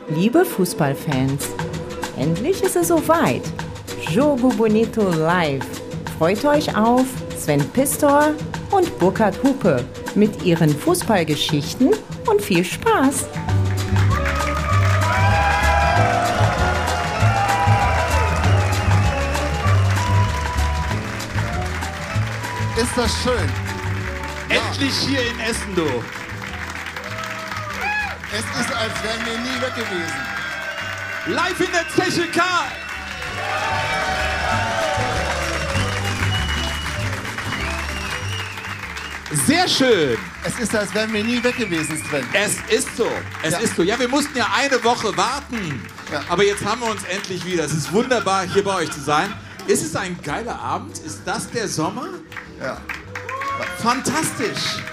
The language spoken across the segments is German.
Liebe Fußballfans, endlich ist es soweit. Jogo Bonito live. Freut euch auf Sven Pistor und Burkhard Hupe mit ihren Fußballgeschichten und viel Spaß. Ist das schön? Endlich hier in Essen, du. Es ist, als wären wir nie weg gewesen. Live in der Zeche Karl. Sehr schön. Es ist, als wären wir nie weg gewesen, Sven. Es ist so. Es ist so. Ja, wir mussten ja eine Woche warten. Ja. Aber jetzt haben wir uns endlich wieder. Es ist wunderbar, hier bei euch zu sein. Ist es ein geiler Abend? Ist das der Sommer? Ja. Fantastisch.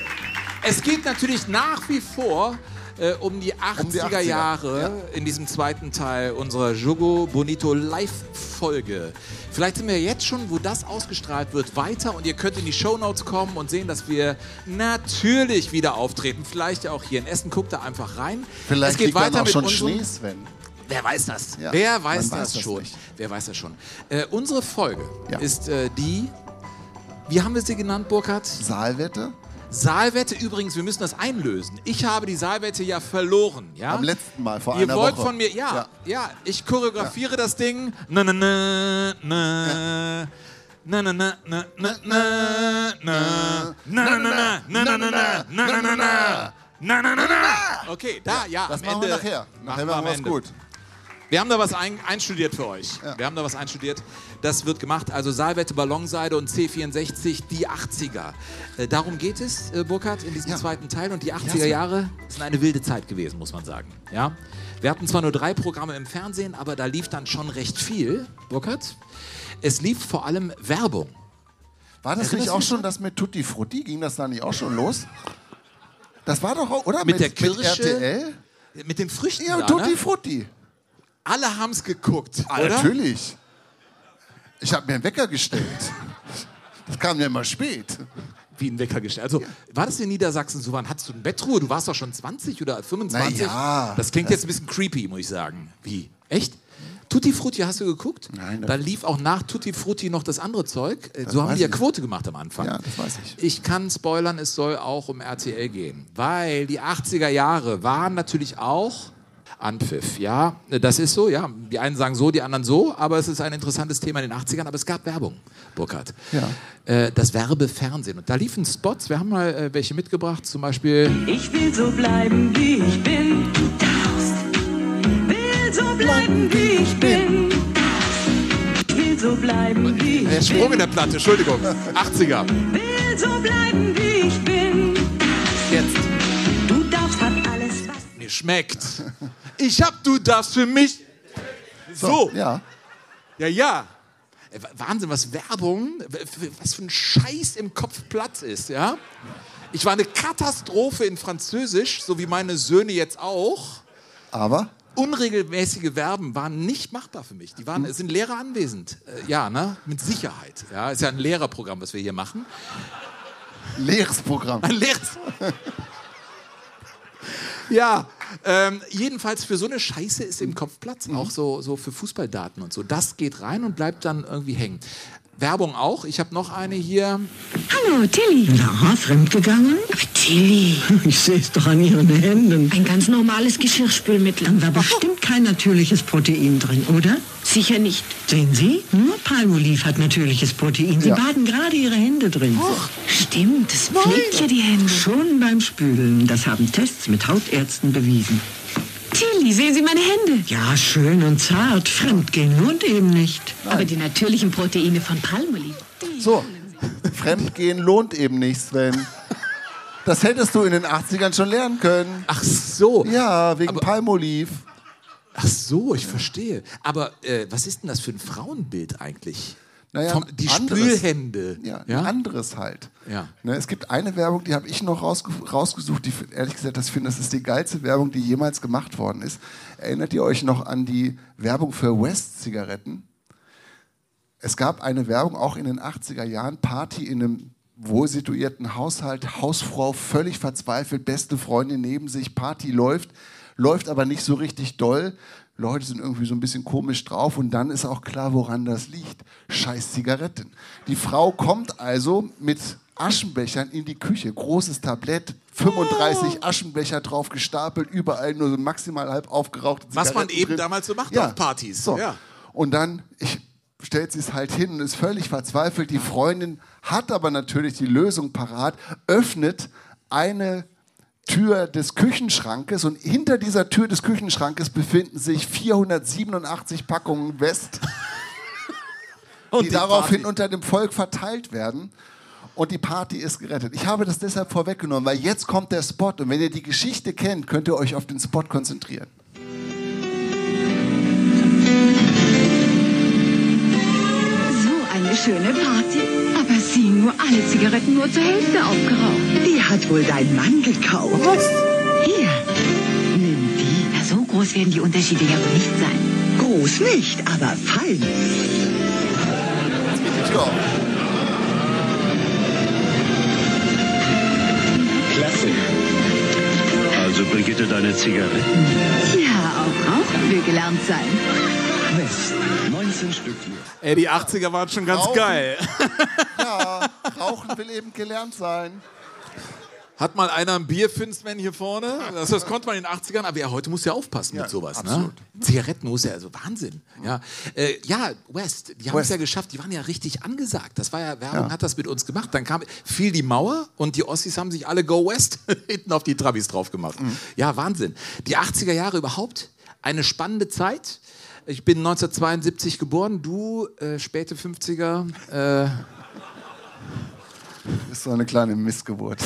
Es geht natürlich nach wie vor um die 80er Jahre in diesem zweiten Teil unserer Jogo Bonito Live-Folge. Vielleicht sind wir jetzt schon, wo das ausgestrahlt wird, weiter und ihr könnt in die Shownotes kommen und sehen, dass wir natürlich wieder auftreten. Vielleicht auch hier in Essen. Guckt da einfach rein. Vielleicht es geht liegt weiter dann auch mit schon unserem Schnee, Sven. Wer weiß das? Ja, Wer weiß man das weiß schon? nicht. Wer weiß das schon? Unsere Folge ist die, wie haben wir sie genannt, Burkhard? Saalwette? Saalwette übrigens, wir müssen das einlösen. Ich habe die Saalwette ja verloren. Ja? Am letzten Mal, vor einer Woche. Ihr wollt von mir, ja, ich choreografiere das Ding. Na, na, na, na. Na na na na na na na na na na na na na na na na na na na na. Okay, da, ja, Das am machen Ende. wir nachher. Nachher machen wir es gut. Wir haben da was einstudiert für euch. Ja. Wir haben da was einstudiert. Das wird gemacht. Also Saalwette, Ballonseide und C64, die 80er. Darum geht es, Burkhard, in diesem zweiten Teil. Und die 80er Jahre sind eine wilde Zeit gewesen, muss man sagen. Ja? Wir hatten zwar nur 3 Programme im Fernsehen, aber da lief dann schon recht viel, Burkhard. Es lief vor allem Werbung. War das nicht auch schon das mit Tutti Frutti? Ging das da nicht auch schon los? Das war doch auch, oder? Mit der Kirsche? Mit RTL? Mit den Früchten Ja, da, Tutti ne? Frutti. Alle haben es geguckt, oder? Natürlich. Ich habe mir einen Wecker gestellt. Das kam ja immer spät. Wie ein Wecker gestellt. Also, war das in Niedersachsen so? Wann hattest du eine Bettruhe? Du warst doch schon 20 oder 25? Na ja. Das klingt jetzt ein bisschen creepy, muss ich sagen. Wie? Echt? Tutti Frutti, hast du geguckt? Nein. Da lief auch nach Tutti Frutti noch das andere Zeug. So haben weiß die ja ich. Quote gemacht am Anfang. Ja, das weiß ich. Ich kann spoilern, es soll auch um RTL gehen. Weil die 80er Jahre waren natürlich auch Anpfiff. Ja, das ist so. Ja, die einen sagen so, die anderen so. Aber es ist ein interessantes Thema in den 80ern. Aber es gab Werbung, Burkhard. Ja. Das Werbefernsehen. Und da liefen Spots. Wir haben mal welche mitgebracht. Zum Beispiel... Ich will so bleiben, wie ich bin. Du darfst. Will so bleiben, wie ich bin. Ich will so bleiben, wie ich bin. Sprung in der Platte, Entschuldigung. 80er. Will so bleiben, wie ich bin. Jetzt. Du darfst, hat alles, was Mir schmeckt. Du darfst für mich. So. Ja. Ja. Wahnsinn, was Werbung, was für ein Scheiß im Kopf Platz ist, ja? Ich war eine Katastrophe in Französisch, so wie meine Söhne jetzt auch. Aber? Unregelmäßige Verben waren nicht machbar für mich. Es sind Lehrer anwesend. Ja, ne? Mit Sicherheit. Ja, ist ja ein Lehrerprogramm, was wir hier machen. Leeres Programm. Ein leeres. Ja, jedenfalls für so eine Scheiße ist im Kopf Platz, auch so für Fußballdaten und so. Das geht rein und bleibt dann irgendwie hängen. Werbung auch. Ich habe noch eine hier. Hallo, Tilly. Na, fremdgegangen? Aber Tilly, Ich sehe es doch an Ihren Händen. ein ganz normales Geschirrspülmittel. Dann war bestimmt kein natürliches Protein drin, oder? Sicher nicht. Sehen Sie? Nur Palmolive hat natürliches Protein. Sie Ja. baden gerade Ihre Hände drin. Stimmt, es pflegt ja die Hände. Schon beim Spülen. Das haben Tests mit Hautärzten bewiesen. Tilly, sehen Sie meine Hände? Ja, schön und zart. Fremdgehen lohnt eben nicht. Aber die natürlichen Proteine von Palmolive. So, Fremdgehen lohnt eben nicht, Sven. Das hättest du in den 80ern schon lernen können. Ach so. Ja, wegen Aber- Palmolive. Ach so, ich verstehe. Aber was ist denn das für ein Frauenbild eigentlich? Naja, Die anderes. Spülhände. Ja, ein anderes halt. Ja. Ne, es gibt eine Werbung, die habe ich noch rausgesucht, die ehrlich gesagt, das ist die geilste Werbung, die jemals gemacht worden ist. Erinnert ihr euch noch an die Werbung für West-Zigaretten? Es gab eine Werbung auch in den 80er Jahren, Party in einem wohl situierten Haushalt, Hausfrau völlig verzweifelt, beste Freundin neben sich, Party läuft. läuft aber nicht so richtig doll. Leute sind irgendwie so ein bisschen komisch drauf und dann ist auch klar, woran das liegt. Scheiß Zigaretten. Die Frau kommt also mit Aschenbechern in die Küche, großes Tablett, 35 Aschenbecher drauf gestapelt, überall nur so maximal halb aufgerauchte Zigaretten. Was man eben drin. damals so macht Ja. auf Partys. So. Ja. Und dann stellt sie es halt hin und ist völlig verzweifelt. Die Freundin hat aber natürlich die Lösung parat, öffnet eine Tür des Küchenschrankes und hinter dieser Tür des Küchenschrankes befinden sich 487 Packungen West, die daraufhin Party. unter dem Volk verteilt werden. Und die Party ist gerettet. Ich habe das deshalb vorweggenommen, weil jetzt kommt der Spot. Und wenn ihr die Geschichte kennt, könnt ihr euch auf den Spot konzentrieren. So eine schöne Party. Aber sie nur alle Zigaretten nur zur Hälfte aufgeraucht. Die hat wohl dein Mann gekauft. Hier, nimm die. Na, so groß werden die Unterschiede ja wohl nicht sein. Groß nicht, aber fein. Ja. Klasse. Also Brigitte, deine Zigaretten? Ja, auch rauchen will gelernt sein. West. 19 Stück hier. Ey, die 80er waren schon ganz Rauchen. geil. Ja, Rauchen will eben gelernt sein. Hat mal einer ein Bierfinstman hier vorne? Das konnte man in den 80ern, aber ja, heute muss ja aufpassen mit sowas. absolut. Ne? Zigaretten muss ja, also Wahnsinn. Ja, West, die haben es West. ja geschafft, die waren ja richtig angesagt. Das war ja, Werbung hat das mit uns gemacht. Dann fiel die Mauer und die Ossis haben sich alle Go West hinten auf die Trabis drauf gemacht. Ja, Wahnsinn. Die 80er Jahre überhaupt, eine spannende Zeit. Ich bin 1972 geboren, du späte 50er. Ist so eine kleine Missgeburt.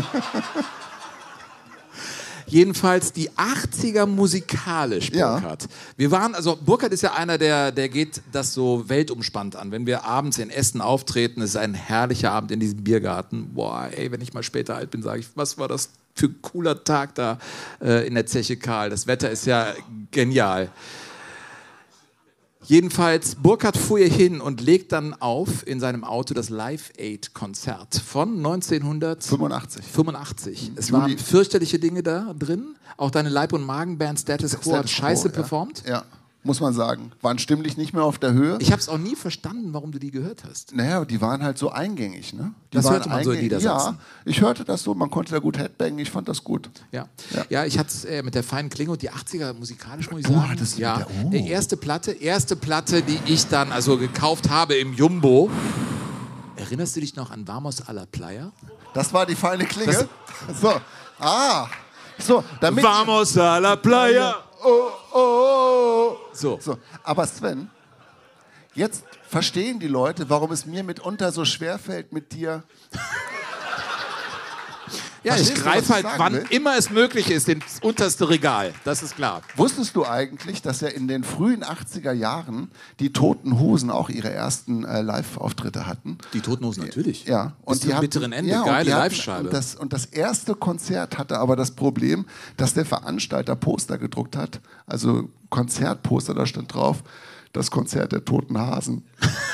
Jedenfalls die 80er musikalisch, Ja. Burkhard. Wir waren, also Burkhard ist ja einer, der geht das so weltumspannt an. Wenn wir abends in Essen auftreten, ist es ein herrlicher Abend in diesem Biergarten. Boah, ey, wenn ich mal später alt bin, sage ich, was war das für ein cooler Tag da in der Zeche Karl. Das Wetter ist ja genial. Jedenfalls, Burkhard fuhr hier hin und legt dann auf in seinem Auto das Live-Aid-Konzert von 1985. 85. Es Juli. waren fürchterliche Dinge da drin. Auch deine Leib- und Magenband Status Quo hat scheiße performt. Ja, muss man sagen. Waren stimmlich nicht mehr auf der Höhe. Ich habe es auch nie verstanden, warum du die gehört hast. Naja, die waren halt so eingängig, ne? Die Das waren hörte man so in eingängig. Niedersachsen. Ja, ich hörte das so, man konnte da gut Headbangen, ich fand das gut. Ja, ich hatte es mit der feinen Klinge und die 80er musikalisch, muss ich Du sagen. hattest Ja, mit der- oh. die erste Platte, die ich dann also gekauft habe im Jumbo. Erinnerst du dich noch an Vamos a la Playa? Das war die feine Klinge. So, so, damit... Vamos a la Playa! Oh. So. So, aber Sven, jetzt verstehen die Leute, warum es mir mitunter so schwer fällt, mit dir... Ja, ich Verstehst du, was greife ich halt, sagen wann will? immer es möglich ist, ins unterste Regal. Das ist klar. Wusstest du eigentlich, dass ja in den frühen 80er Jahren die Toten Hosen auch ihre ersten Live-Auftritte hatten? Die Toten Hosen natürlich. Ja. Bis zum bitteren Ende. und Geile die hatten- Live-Scheibe. Und das erste Konzert hatte aber das Problem, dass der Veranstalter Poster gedruckt hat. Also Konzertposter, da stand drauf, das Konzert der Toten Hasen.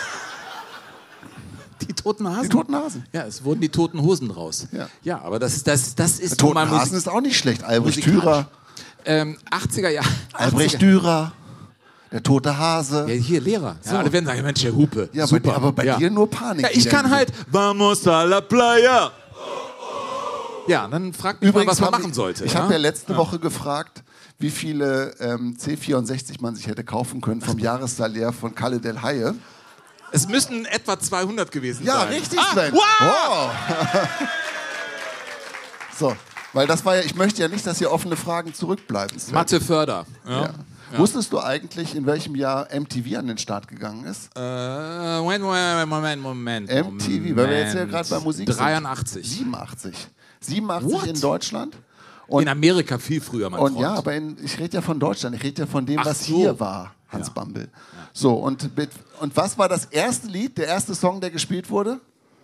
Die Toten Hasen? Die Toten Hasen. Ja, es wurden die Toten Hosen draus. Ja. Aber das ist Der nun Toten mal Hasen ist auch nicht schlecht. Albrecht musikalisch. Dürer. 80er Jahre. Albrecht Dürer. Der tote Hase. Ja, hier Lehrer. Ja, alle werden sagen, Mensch, der Hupe. Ja, super. aber bei dir nur Panik. Ja, ich kann halt Vamos a la Playa. Ja, dann fragt mich mal, was man machen sollte. Ich habe ja letzte Woche gefragt, wie viele C64 man sich hätte kaufen können vom Jahressalär von Kalle Del Haie. Es müssen etwa 200 gewesen Ja, sein. richtig, Ah, Sven. wow! So, weil das war ja, ich möchte ja nicht, dass hier offene Fragen zurückbleiben. Sven. Mathe Förder. Ja. Ja. Wusstest du eigentlich, in welchem Jahr MTV an den Start gegangen ist? Moment. MTV, weil wir jetzt ja gerade bei Musik 83. sind. 87 What? in Deutschland. In Amerika viel früher, mein Und Freund. ja, aber ich rede ja von Deutschland, ich rede ja von dem, Ach was so. hier war, Hans Bambel. So, und was war das erste Lied, der erste Song, der gespielt wurde?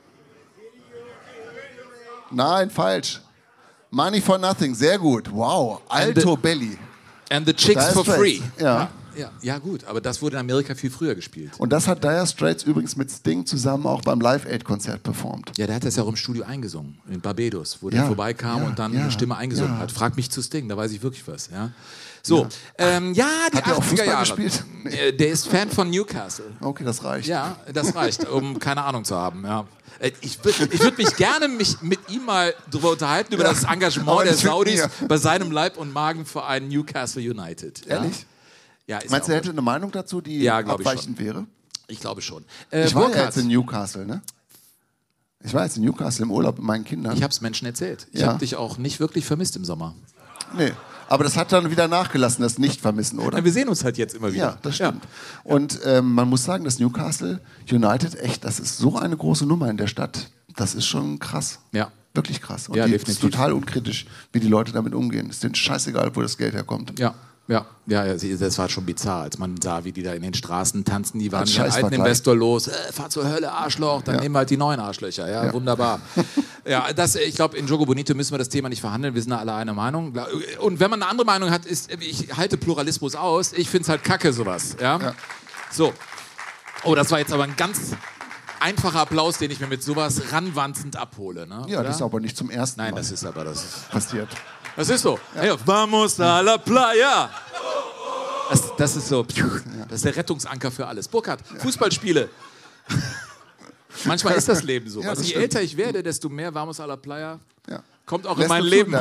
Nein, falsch. Money for Nothing, sehr gut. Wow, Alto Belly. And the Chicks Dire for Straits. Free. Ja. Ja, gut, aber das wurde in Amerika viel früher gespielt. Und das hat Dire Straits übrigens mit Sting zusammen auch beim Live-Aid-Konzert performt. Ja, der hat das ja auch im Studio eingesungen, in Barbados, wo der vorbeikam und dann eine Stimme eingesungen hat. Frag mich zu Sting, da weiß ich wirklich was. Ja. So, die hat er auch 80er Fußball Jahre. gespielt? Der ist Fan von Newcastle. Okay, das reicht. Ja, das reicht, um keine Ahnung zu haben. Ja. Ich würd mich gerne mit ihm mal darüber unterhalten, über das Engagement der Saudis bei seinem Leib- und Magenverein Newcastle United. Ehrlich? Ja, ist Meinst du, er hätte eine Meinung dazu, die abweichend wäre? Ich glaube schon. Ich war ja jetzt in Newcastle, ne? Ich war jetzt in Newcastle im Urlaub mit meinen Kindern. Ich habe es Menschen erzählt. Ich habe dich auch nicht wirklich vermisst im Sommer. Nee. Aber das hat dann wieder nachgelassen, das Nicht-Vermissen, oder? Ja, wir sehen uns halt jetzt immer wieder. Ja, das stimmt. Ja. Und man muss sagen, das Newcastle United, echt, das ist so eine große Nummer in der Stadt. Das ist schon krass. Ja. Wirklich krass. Und ja, die definitiv. ist total unkritisch, wie die Leute damit umgehen. Es ist denen scheißegal, wo das Geld herkommt. Ja. Das war schon bizarr, als man sah, wie die da in den Straßen tanzen. Die waren mit dem alten Investor los. Fahr zur Hölle, Arschloch. Dann nehmen wir halt die neuen Arschlöcher. Ja, wunderbar. Ja, ich glaube, in Jogo Bonito müssen wir das Thema nicht verhandeln. Wir sind da alle einer Meinung. Und wenn man eine andere Meinung hat, ich halte Pluralismus aus. Ich finde es halt kacke, sowas. Ja? So. Oh, das war jetzt aber ein ganz einfacher Applaus, den ich mir mit sowas ranwanzend abhole. Ne? Ja, das ist aber nicht zum ersten Mal. Nein, das ist passiert. Das ist so. Ja. Hey, vamos a la playa. Das ist so. Das ist der Rettungsanker für alles. Burkhard, Fußballspiele. Manchmal ist das Leben so. Also, je älter ich werde, desto mehr vamos a la playa kommt auch in mein Leben.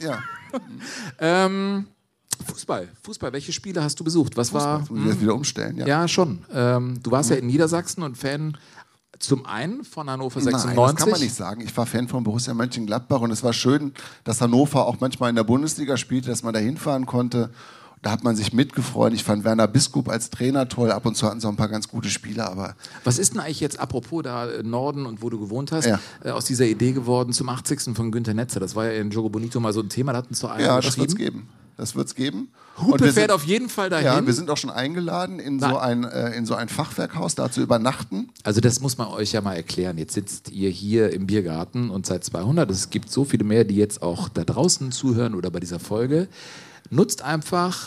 Fußball. Welche Spiele hast du besucht? Was war? Muss ich jetzt wieder umstellen? Ja, schon. Du warst ja in Niedersachsen und Fan. Zum einen von Hannover 96. Nein, das kann man nicht sagen. Ich war Fan von Borussia Mönchengladbach und es war schön, dass Hannover auch manchmal in der Bundesliga spielte, dass man da hinfahren konnte. Da hat man sich mitgefreut. Ich fand Werner Biskup als Trainer toll. Ab und zu hatten sie auch ein paar ganz gute Spieler. Aber was ist denn eigentlich jetzt, apropos da Norden und wo du gewohnt hast, aus dieser Idee geworden zum 80. von Günter Netzer? Das war ja in Jogo Bonito mal so ein Thema, da hatten zu einem das wird es geben. Das wird es geben. Hupe fährt auf jeden Fall dahin. Ja, wir sind auch schon eingeladen, in so ein Fachwerkhaus da zu übernachten. Also das muss man euch ja mal erklären. Jetzt sitzt ihr hier im Biergarten und seid 200. Es gibt so viele mehr, die jetzt auch da draußen zuhören oder bei dieser Folge. Nutzt einfach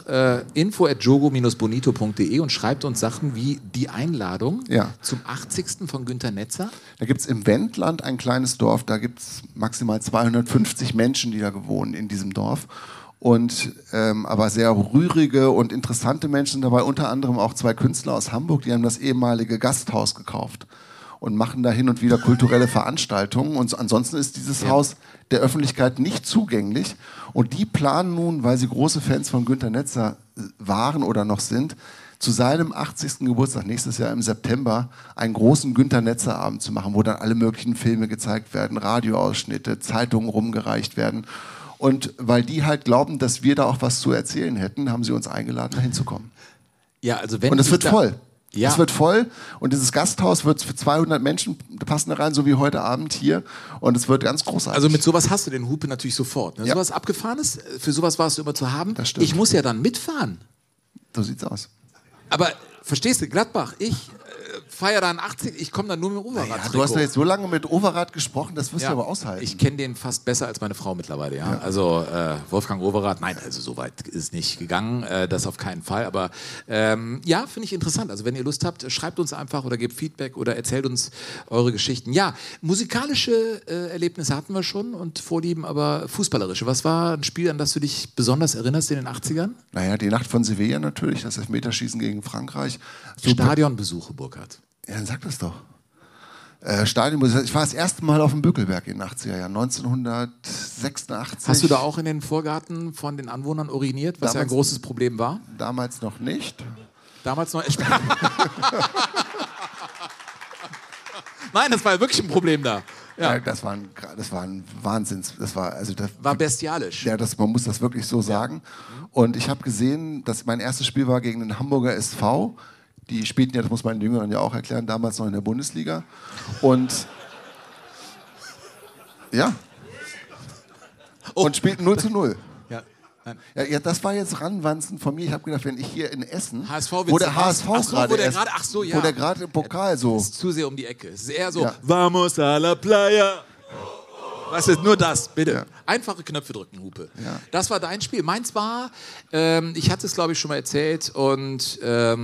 info@jogo-bonito.de und schreibt uns Sachen wie die Einladung zum 80. von Günter Netzer. Da gibt es im Wendland ein kleines Dorf, da gibt es maximal 250 Menschen, die da wohnen in diesem Dorf. Und aber sehr rührige und interessante Menschen dabei, unter anderem auch 2 Künstler aus Hamburg, die haben das ehemalige Gasthaus gekauft und machen da hin und wieder kulturelle Veranstaltungen. Und ansonsten ist dieses Haus der Öffentlichkeit nicht zugänglich. Und die planen nun, weil sie große Fans von Günter Netzer waren oder noch sind, zu seinem 80. Geburtstag nächstes Jahr im September einen großen Günter Netzer Abend zu machen, wo dann alle möglichen Filme gezeigt werden, Radioausschnitte, Zeitungen rumgereicht werden. Und weil die halt glauben, dass wir da auch was zu erzählen hätten, haben sie uns eingeladen, da hinzukommen. Ja, also wenn und es wird voll. Ja. Es wird voll und dieses Gasthaus wird für 200 Menschen, passen da rein, so wie heute Abend hier. Und es wird ganz großartig. Also mit sowas hast du den Hupe natürlich sofort. Ne? Ja. Sowas Abgefahrenes, für sowas warst du immer zu haben. Das stimmt. Ich muss ja dann mitfahren. So sieht's aus. Aber verstehst du, Gladbach, ich feiere dann 80, ich komme dann nur mit dem Overath. Ja, du hast ja jetzt so lange mit Overath gesprochen, das wirst du aber aushalten. Ich kenne den fast besser als meine Frau mittlerweile. Ja? Also Wolfgang Overath, nein, also so weit ist es nicht gegangen, das auf keinen Fall. Aber finde ich interessant. Also wenn ihr Lust habt, schreibt uns einfach oder gebt Feedback oder erzählt uns eure Geschichten. Ja, musikalische Erlebnisse hatten wir schon und Vorlieben, aber fußballerische. Was war ein Spiel, an das du dich besonders erinnerst in den 80ern? Naja, die Nacht von Sevilla natürlich, das Elfmeterschießen gegen Frankreich. Stadionbesuche, Burkhard. Ja, dann sag das doch. Stadion, ich war das erste Mal auf dem Bückelberg in den 80er Jahren, 1986. Hast du da auch in den Vorgarten von den Anwohnern uriniert, was ja ein großes Problem war? Damals noch nicht. Damals noch. Nein, das war wirklich ein Problem da. Ja. Das war ein Wahnsinns. War bestialisch. Ja, man muss das wirklich so sagen. Und ich habe gesehen, dass mein erstes Spiel war gegen den Hamburger SV. Die spielten ja, das muss man den Jüngeren ja auch erklären, damals noch in der Bundesliga. Und und spielten 0:0. Ja, das war jetzt Ranwanzen von mir. Ich habe gedacht, wenn ich hier in Essen, wo der HSV gerade im Pokal so... Das ist zu sehr um die Ecke. Es ist eher so, Vamos a la playa. Was ist nur das, bitte? Ja. Einfache Knöpfe drücken, Hupe. Ja. Das war dein Spiel. Meins war, ich hatte es glaube ich schon mal erzählt und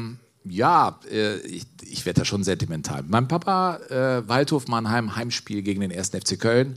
ich werde da schon sentimental. Mein Papa, Waldhof Mannheim, Heimspiel gegen den 1. FC Köln.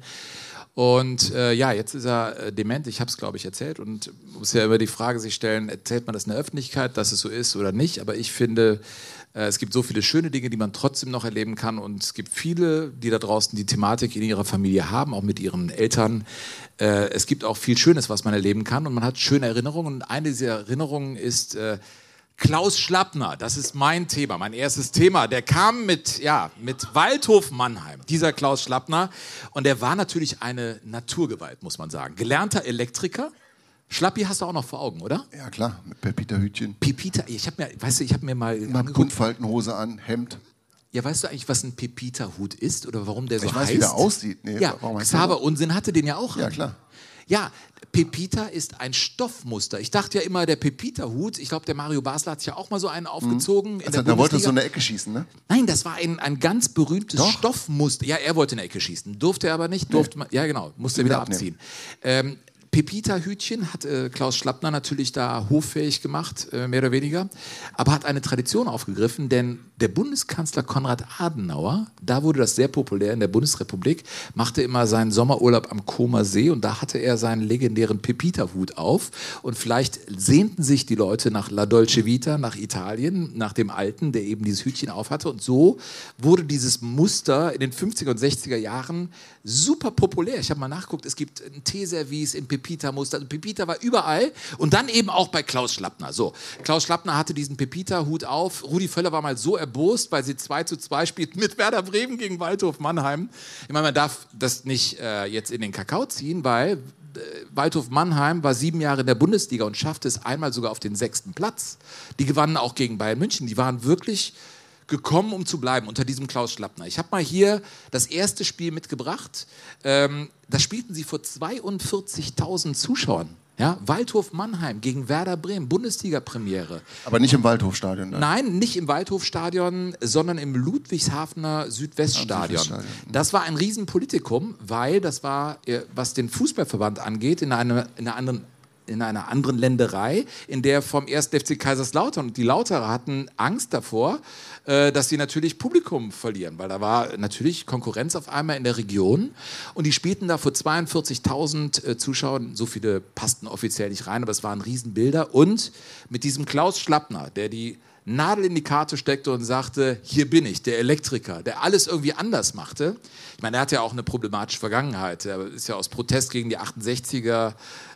Und jetzt ist er dement, ich habe es glaube ich erzählt und muss ja immer die Frage sich stellen, erzählt man das in der Öffentlichkeit, dass es so ist oder nicht, aber ich finde, es gibt so viele schöne Dinge, die man trotzdem noch erleben kann und es gibt viele, die da draußen die Thematik in ihrer Familie haben, auch mit ihren Eltern. Es gibt auch viel Schönes, was man erleben kann und man hat schöne Erinnerungen und eine dieser Erinnerungen ist Klaus Schlappner, das ist mein Thema, mein erstes Thema. Der kam mit Waldhof Mannheim, dieser Klaus Schlappner und der war natürlich eine Naturgewalt, muss man sagen. Gelernter Elektriker. Schlappi hast du auch noch vor Augen, oder? Ja, klar, mit Pepita-Hütchen. Pepita, ich hab mir mal Buntfaltenhose an, Hemd. Ja, weißt du eigentlich, was ein Pepita-Hut ist oder warum der so heißt? Ich weiß, wie der aussieht. Nee, ja, Xaver Unsinn hatte den ja auch. Ja, klar. Ja, Pepita ist ein Stoffmuster. Ich dachte ja immer, der Pepita-Hut, ich glaube, der Mario Basler hat sich ja auch mal so einen aufgezogen. Also, da wollte er so eine Ecke schießen, ne? Nein, das war ein ganz berühmtes Stoffmuster. Ja, er wollte in eine Ecke schießen. Durfte er aber nicht. Ja, genau. Musste er wieder abziehen. Pepita-Hütchen hat Klaus Schlappner natürlich da hoffähig gemacht, mehr oder weniger, aber hat eine Tradition aufgegriffen, denn der Bundeskanzler Konrad Adenauer, da wurde das sehr populär in der Bundesrepublik, machte immer seinen Sommerurlaub am Comer See und da hatte er seinen legendären Pepita-Hut auf und vielleicht sehnten sich die Leute nach La Dolce Vita, nach Italien, nach dem Alten, der eben dieses Hütchen aufhatte und so wurde dieses Muster in den 50er und 60er Jahren super populär. Ich habe mal nachgeguckt, es gibt ein Teeservice in Pepita-Muster. Also Pepita war überall und dann eben auch bei Klaus Schlappner. So, Klaus Schlappner hatte diesen Pepita-Hut auf. Rudi Völler war mal so erbost, weil sie 2:2 spielten mit Werder Bremen gegen Waldhof Mannheim. Ich meine, man darf das nicht jetzt in den Kakao ziehen, weil Waldhof Mannheim war 7 Jahre in der Bundesliga und schaffte es einmal sogar auf den 6. Platz. Die gewannen auch gegen Bayern München. Die waren wirklich gekommen, um zu bleiben, unter diesem Klaus Schlappner. Ich habe mal hier das erste Spiel mitgebracht. Da spielten sie vor 42.000 Zuschauern. Ja? Waldhof Mannheim gegen Werder Bremen, Bundesliga-Premiere. Aber nicht im Waldhofstadion, ne? Nein, nicht im Waldhofstadion, sondern im Ludwigshafener Südweststadion. Das war ein Riesenpolitikum, weil das war, was den Fußballverband angeht, in einer anderen Länderei, in der vom 1. FC Kaiserslautern und die Lauterer hatten Angst davor, dass sie natürlich Publikum verlieren, weil da war natürlich Konkurrenz auf einmal in der Region und die spielten da vor 42.000 Zuschauern, so viele passten offiziell nicht rein, aber es waren Riesenbilder und mit diesem Klaus Schlappner, der die Nadel in die Karte steckte und sagte, hier bin ich, der Elektriker, der alles irgendwie anders machte. Ich meine, er hat ja auch eine problematische Vergangenheit. Er ist ja aus Protest gegen die 68er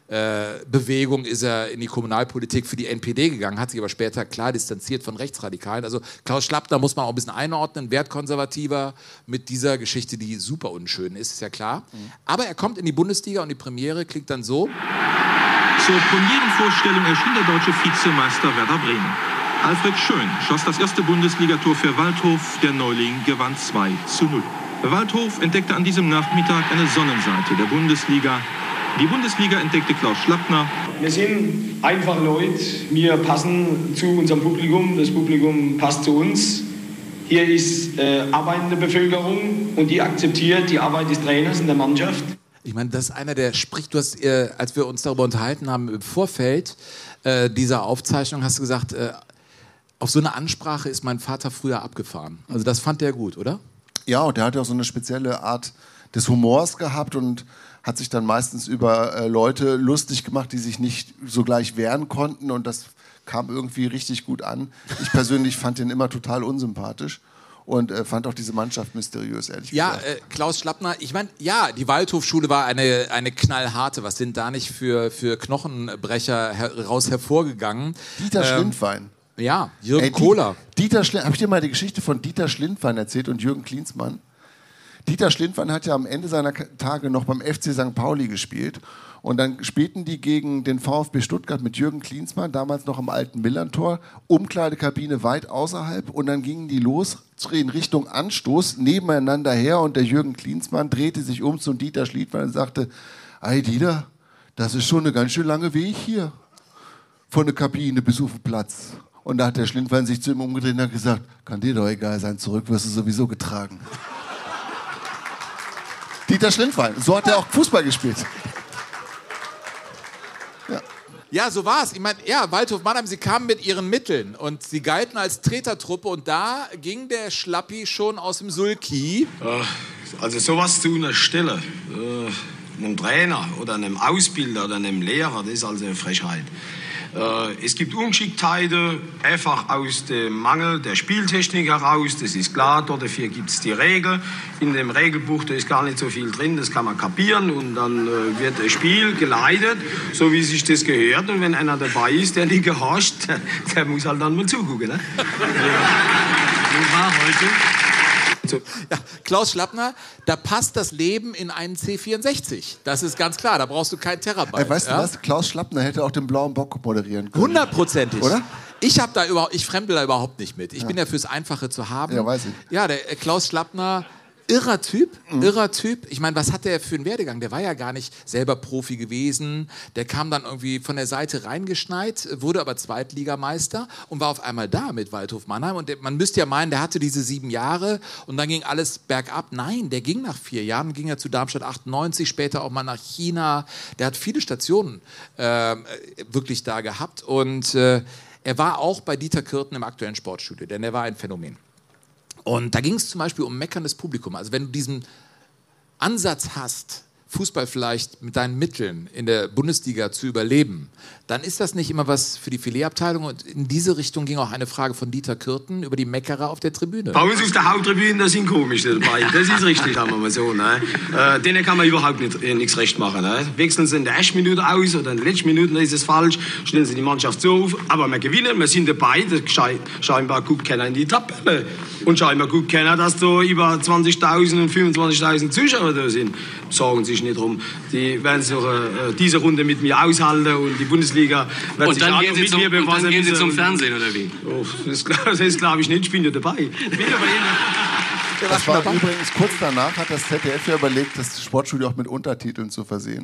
Bewegung ist er in die Kommunalpolitik für die NPD gegangen, hat sich aber später klar distanziert von Rechtsradikalen. Also Klaus Schlappner muss man auch ein bisschen einordnen, wertkonservativer mit dieser Geschichte, die super unschön ist ja klar. Aber er kommt in die Bundesliga und die Premiere klingt dann so. Zur Premierenvorstellung erschien der deutsche Vizemeister Werder Bremen. Alfred Schön schoss das erste Bundesligator für Waldhof, der Neuling gewann 2:0. Waldhof entdeckte an diesem Nachmittag eine Sonnenseite der Bundesliga. Die Bundesliga entdeckte Klaus Schlappner. Wir sind einfach Leute, wir passen zu unserem Publikum, das Publikum passt zu uns. Hier ist arbeitende Bevölkerung und die akzeptiert die Arbeit des Trainers und der Mannschaft. Ich meine, das ist einer, der spricht, du hast, als wir uns darüber unterhalten haben im Vorfeld dieser Aufzeichnung, hast du gesagt, auf so eine Ansprache ist mein Vater früher abgefahren. Also das fand der gut, oder? Ja, und der hat ja auch so eine spezielle Art des Humors gehabt und hat sich dann meistens über Leute lustig gemacht, die sich nicht so gleich wehren konnten und das kam irgendwie richtig gut an. Ich persönlich fand den immer total unsympathisch und fand auch diese Mannschaft mysteriös, ehrlich gesagt. Ja, Klaus Schlappner, ich meine, ja, die Waldhofschule war eine knallharte, was sind da nicht für Knochenbrecher hervorgegangen? Dieter Schlindwein. Ja, Jürgen Kohler. Habe ich dir mal die Geschichte von Dieter Schlindwein erzählt und Jürgen Klinsmann? Dieter Schlindwein hat ja am Ende seiner Tage noch beim FC St. Pauli gespielt. Und dann spielten die gegen den VfB Stuttgart mit Jürgen Klinsmann, damals noch am alten Millerntor, Umkleidekabine weit außerhalb. Und dann gingen die los in Richtung Anstoß, nebeneinander her. Und der Jürgen Klinsmann drehte sich um zu Dieter Schlindwein und sagte, ey Dieter, das ist schon eine ganz schön lange Weg hier. Von der Kabine bis auf den Platz. Und da hat der Schlindwein sich zu ihm umgedreht und hat gesagt, kann dir doch egal sein, zurück wirst du sowieso getragen. Dieter Schlindwein. So hat er auch Fußball gespielt. Ja, so war es. Ich meine, ja, Waldhof Mannheim, sie kamen mit ihren Mitteln und sie galten als Tretertruppe und da ging der Schlappi schon aus dem Sulki. Also sowas zu einer Stelle, einem Trainer oder einem Ausbilder oder einem Lehrer, das ist also eine Frechheit. Es gibt Ungeschicktheiten, einfach aus dem Mangel der Spieltechnik heraus, das ist klar, dafür gibt es die Regel. In dem Regelbuch, da ist gar nicht so viel drin, das kann man kapieren und dann wird das Spiel geleitet, so wie sich das gehört. Und wenn einer dabei ist, der nicht gehorcht, der muss halt dann mal zugucken. Ne? So war heute. Ja, Klaus Schlappner, da passt das Leben in einen C64. Das ist ganz klar, da brauchst du kein Terabyte. Weißt du was? Klaus Schlappner hätte auch den Blauen Bock moderieren können. 100%. Oder? Ich fremdel da überhaupt nicht mit. Ich bin ja fürs Einfache zu haben. Ja, weiß ich. Ja, der Klaus Schlappner, irrer Typ. Ich meine, was hat der für einen Werdegang? Der war ja gar nicht selber Profi gewesen. Der kam dann irgendwie von der Seite reingeschneit, wurde aber Zweitligameister und war auf einmal da mit Waldhof Mannheim. Und man müsste ja meinen, der hatte diese 7 Jahre und dann ging alles bergab. Nein, der ging nach 4 Jahren, ging ja zu Darmstadt 98, später auch mal nach China. Der hat viele Stationen wirklich da gehabt. Und er war auch bei Dieter Kürten im Aktuellen Sportstudio, denn er war ein Phänomen. Und da ging es zum Beispiel um meckerndes Publikum. Also wenn du diesen Ansatz hast, Fußball vielleicht mit deinen Mitteln in der Bundesliga zu überleben, dann ist das nicht immer was für die Filetabteilung. Und in diese Richtung ging auch eine Frage von Dieter Kürten über die Meckerer auf der Tribüne. Bei uns auf der Haupttribüne, da sind komisch dabei. Das ist richtig, sagen wir mal so. Ne? Denen kann man überhaupt nichts recht machen. Ne? Wechseln sie in der ersten Minute aus oder in den letzten Minuten, da ist es falsch. Stellen sie die Mannschaft so auf. Aber wir gewinnen, wir sind dabei. Scheinbar guckt keiner in die Tabelle. Und scheinbar guckt keiner, dass da über 20.000 und 25.000 Zuschauer da sind. Sorgen sich nicht drum. Die werden sich diese Runde mit mir aushalten und die Bundesliga wird und sich dann auch gehen noch Sie mit zum, mir befassen. und dann gehen Sie zum Fernsehen, oder wie? Oh, das glaube ich nicht, ich bin ja dabei. Ich bin ja bei Ihnen. Das war übrigens kurz danach, hat das ZDF ja überlegt, das Sportstudio auch mit Untertiteln zu versehen.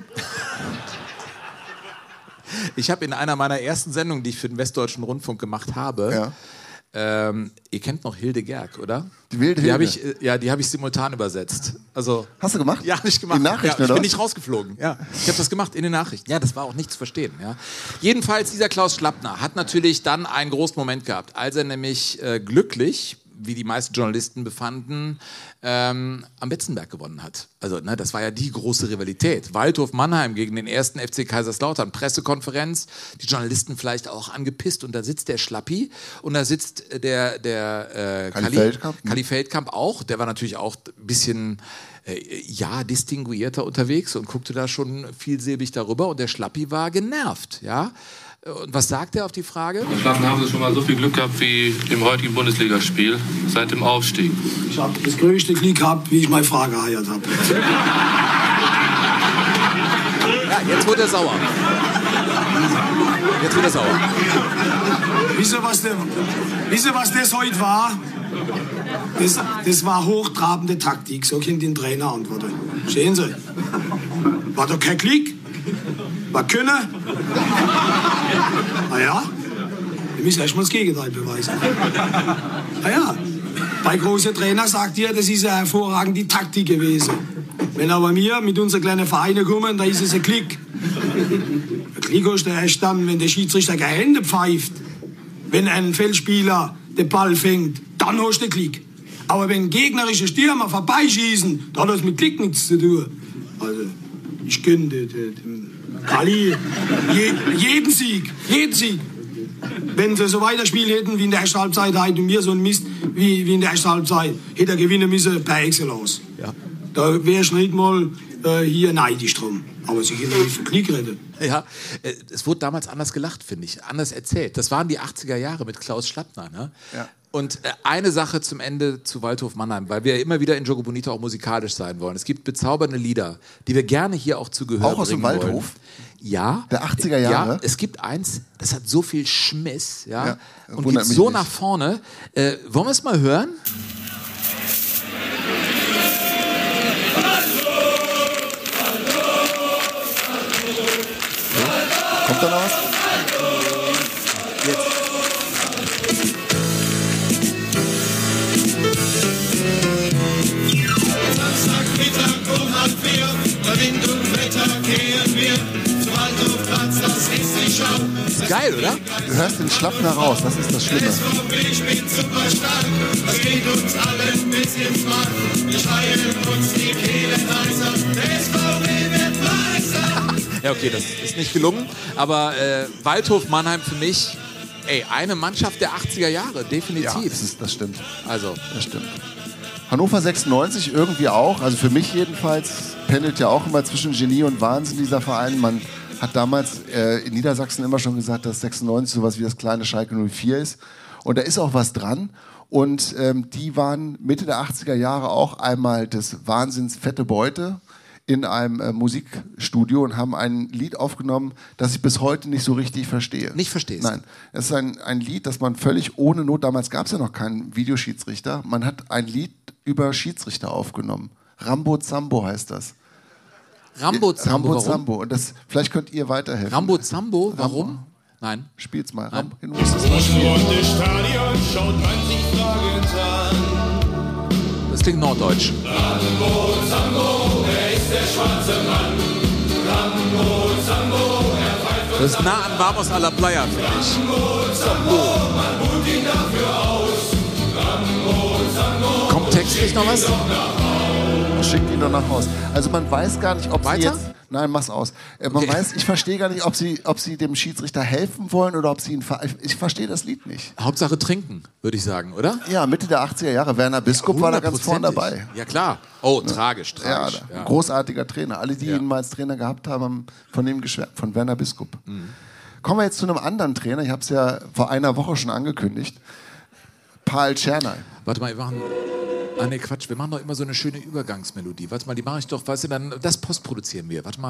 Ich habe in einer meiner ersten Sendungen, die ich für den Westdeutschen Rundfunk gemacht habe, ihr kennt noch Hilde Gerg, oder? Die wilde Hilde? Die habe ich simultan übersetzt. Also, hast du gemacht? Ja, habe ich gemacht. In Nachrichten, ich oder? bin nicht rausgeflogen. Ja, ich habe das gemacht in den Nachrichten. Ja, das war auch nicht zu verstehen. Ja. Jedenfalls, dieser Klaus Schlappner hat natürlich dann einen großen Moment gehabt, als er nämlich glücklich, wie die meisten Journalisten befanden, am Betzenberg gewonnen hat. Also, ne, das war ja die große Rivalität. Waldhof Mannheim gegen den 1. FC Kaiserslautern. Pressekonferenz, die Journalisten vielleicht auch angepisst und da sitzt der Schlappi und da sitzt der Kalli Feldkamp auch. Der war natürlich auch ein bisschen distinguierter unterwegs und guckte da schon vielsilbig darüber und der Schlappi war genervt, ja. Und was sagt er auf die Frage? Schlappen, haben Sie schon mal so viel Glück gehabt wie im heutigen Bundesligaspiel seit dem Aufstieg? Ich habe das größte Glück gehabt, wie ich meine Frau geheiert habe. Ja, jetzt wird er sauer. Wisst ihr, was das heute war? Das war hochtrabende Taktik, so kann den Trainer antworten. Sehen Sie? War doch kein Klick? War können? Na ja, wir müssen erst mal das Gegenteil beweisen. Na ja, bei großen Trainer sagt ihr, das ist eine hervorragende Taktik gewesen. Wenn aber wir mit unseren kleinen Vereinen kommen, dann ist es ein Klick. Ein Klick hast du erst dann, wenn der Schiedsrichter keine Hände pfeift. Wenn ein Feldspieler den Ball fängt, dann hast du einen Klick. Aber wenn gegnerische Stürmer vorbeischießen, dann hat das mit Klick nichts zu tun. Also, ich gönne dem Kalli jeden Sieg. Wenn sie so weiterspielen hätten wie in der ersten Halbzeit, hätten wir so einen Mist wie in der ersten Halbzeit, hätte er gewinnen müssen per Excellence. Ja. Da wäre ich nicht mal hier neidisch drum. Aber sie können nicht von Klick reden. Ja, es wurde damals anders gelacht, finde ich, anders erzählt. Das waren die 80er Jahre mit Klaus Schlappner, ne? Ja. Und eine Sache zum Ende zu Waldhof Mannheim, weil wir immer wieder in Jogo Bonito auch musikalisch sein wollen. Es gibt bezaubernde Lieder, die wir gerne hier auch zu Gehör bringen wollen. Auch aus dem Waldhof? Ja. Der 80er Jahre? Ja, es gibt eins, das hat so viel Schmiss, ja, und geht so nach vorne. Wollen wir es mal hören? Kommt da noch was? Jetzt. Samstagmittag um 4:30 Du hörst den Schlappner raus, das ist das Schlimme. Ich bin super stark, das geht uns allen bis ins Mark. Wir schreien uns die Kehlen heißer, der SVW wird Meister. Ja, okay, das ist nicht gelungen. Aber Waldhof Mannheim für mich, eine Mannschaft der 80er Jahre, definitiv. Ja, das stimmt. Also. Das stimmt. Hannover 96 irgendwie auch, also für mich jedenfalls, pendelt ja auch immer zwischen Genie und Wahnsinn dieser Verein. Man hat damals in Niedersachsen immer schon gesagt, dass 96 sowas wie das kleine Schalke 04 ist. Und da ist auch was dran. Und die waren Mitte der 80er Jahre auch einmal des Wahnsinns fette Beute in einem Musikstudio und haben ein Lied aufgenommen, das ich bis heute nicht so richtig verstehe. Nicht verstehst? Nein. Es ist ein Lied, das man völlig ohne Not, damals gab es ja noch keinen Videoschiedsrichter, man hat ein Lied über Schiedsrichter aufgenommen. Rambo Zambo heißt das. Rambo Zambo, Rambo Zambo. Und das, vielleicht könnt ihr weiterhelfen. Rambo Zambo, warum? Nein. Spiel's mal. Nein. Du musst es mal spielen. Stadion schaut man sich fragend an. Das klingt norddeutsch. Rambo Zambo, wer ist der schwarze Mann? Rambo Zambo, er pfeift. Das ist nah an Vamos a la Playa, finde ich. Rambo Zambo, man buht ihn dafür aus. Rambo Zambo. Kommt textlich noch was? Schickt ihn doch nach Hause. Also man weiß gar nicht, ob Weiter? sie jetzt... Nein, mach's aus. Man weiß, ich verstehe gar nicht, ob sie dem Schiedsrichter helfen wollen oder ob sie ihn... Ich verstehe das Lied nicht. Hauptsache trinken, würde ich sagen, oder? Ja, Mitte der 80er Jahre. Werner Biskup war da ganz vorne dabei. Ja, klar. Oh, tragisch. Ja, großartiger Trainer. Alle, die ihn mal als Trainer gehabt haben, haben von ihm geschwärmt, von Werner Biskup. Kommen wir jetzt zu einem anderen Trainer. Ich habe es ja vor einer Woche schon angekündigt. Paul Czernay. Warte mal, wir machen... Ah, nee, Quatsch, wir machen doch immer so eine schöne Übergangsmelodie. Warte mal, die mache ich doch, weißt du, dann, das postproduzieren wir. Warte mal.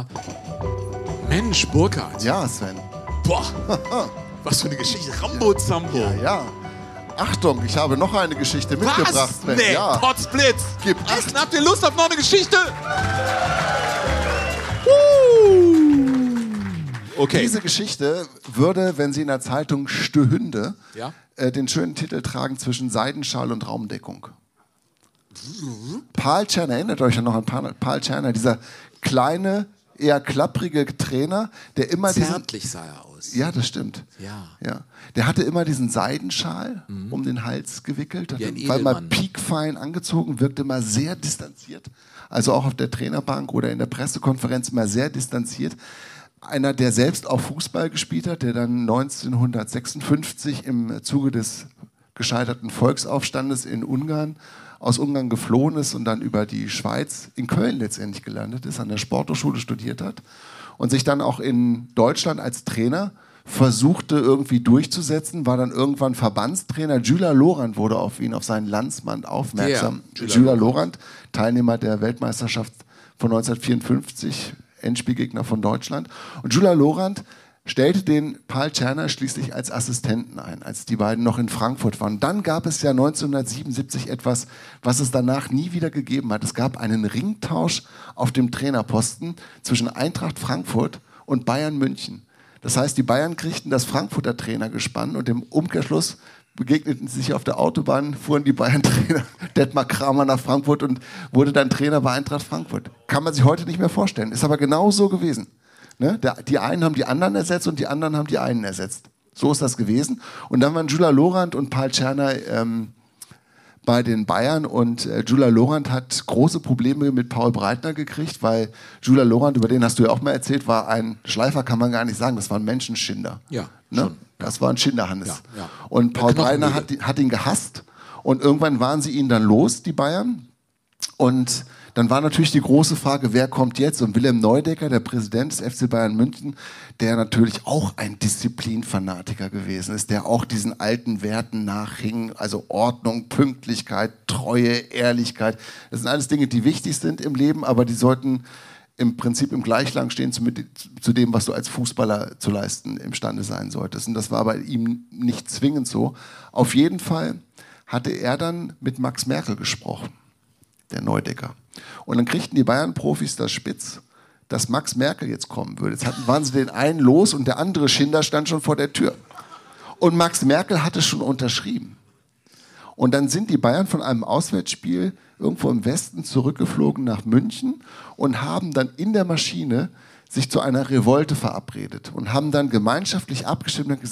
Mensch, Burkhard. Ja, Sven. Boah, was für eine Geschichte. Rambo Zambo. Ja. Achtung, ich habe noch eine Geschichte mitgebracht, Was? Sven. Nee, Ja. Potzblitz. Gib Echt? Habt ihr Lust auf noch eine Geschichte? Okay. Diese Geschichte würde, wenn sie in der Zeitung stünde, Ja? Den schönen Titel tragen zwischen Seidenschal und Raumdeckung. Paul Czernay, erinnert euch ja noch an Paul Czernay, dieser kleine, eher klapprige Trainer, der immer Zärtlich sah er aus. Ja, das stimmt. Ja. Der hatte immer diesen Seidenschal um den Hals gewickelt, Wie ein weil mal Edelmann. piekfein angezogen, wirkte immer sehr distanziert. Also auch auf der Trainerbank oder in der Pressekonferenz immer sehr distanziert. Einer, der selbst auch Fußball gespielt hat, der dann 1956 im Zuge des gescheiterten Volksaufstandes in Ungarn aus Ungarn geflohen ist und dann über die Schweiz in Köln letztendlich gelandet ist, an der Sporthochschule studiert hat und sich dann auch in Deutschland als Trainer versuchte irgendwie durchzusetzen, war dann irgendwann Verbandstrainer. Gyula Lorand wurde auf ihn, auf seinen Landsmann aufmerksam. Gyula Lorand, Teilnehmer der Weltmeisterschaft von 1954, Endspielgegner von Deutschland. Und Gyula Lorand stellte den Paul Czernay schließlich als Assistenten ein, als die beiden noch in Frankfurt waren. Dann gab es ja 1977 etwas, was es danach nie wieder gegeben hat. Es gab einen Ringtausch auf dem Trainerposten zwischen Eintracht Frankfurt und Bayern München. Das heißt, die Bayern kriegten das Frankfurter Trainergespann und im Umkehrschluss begegneten sie sich auf der Autobahn, fuhren die Bayern-Trainer Detmar Kramer nach Frankfurt und wurde dann Trainer bei Eintracht Frankfurt. Kann man sich heute nicht mehr vorstellen. Ist aber genau so gewesen. Ne? Die einen haben die anderen ersetzt und die anderen haben die einen ersetzt. So ist das gewesen. Und dann waren Gyula Lorand und Paul Czernay bei den Bayern und Gyula Lorand hat große Probleme mit Paul Breitner gekriegt, weil Gyula Lorand, über den hast du ja auch mal erzählt, war ein Schleifer, kann man gar nicht sagen, das war ein Menschenschinder. Ja, ne? schon. Das war ein Schinderhannes. Ja. Und Paul Breitner hat ihn gehasst und irgendwann waren sie ihn dann los, die Bayern. Und dann war natürlich die große Frage, wer kommt jetzt? Und Wilhelm Neudecker, der Präsident des FC Bayern München, der natürlich auch ein Disziplinfanatiker gewesen ist, der auch diesen alten Werten nachhing, also Ordnung, Pünktlichkeit, Treue, Ehrlichkeit. Das sind alles Dinge, die wichtig sind im Leben, aber die sollten im Prinzip im Gleichklang stehen zu dem, was du als Fußballer zu leisten imstande sein solltest. Und das war bei ihm nicht zwingend so. Auf jeden Fall hatte er dann mit Max Merkel gesprochen, der Neudecker. Und dann kriegten die Bayern-Profis das spitz, dass Max Merkel jetzt kommen würde. Jetzt waren sie den einen los und der andere Schinder stand schon vor der Tür. Und Max Merkel hatte schon unterschrieben. Und dann sind die Bayern von einem Auswärtsspiel irgendwo im Westen zurückgeflogen nach München und haben dann in der Maschine sich zu einer Revolte verabredet und haben dann gemeinschaftlich abgestimmt und gesagt,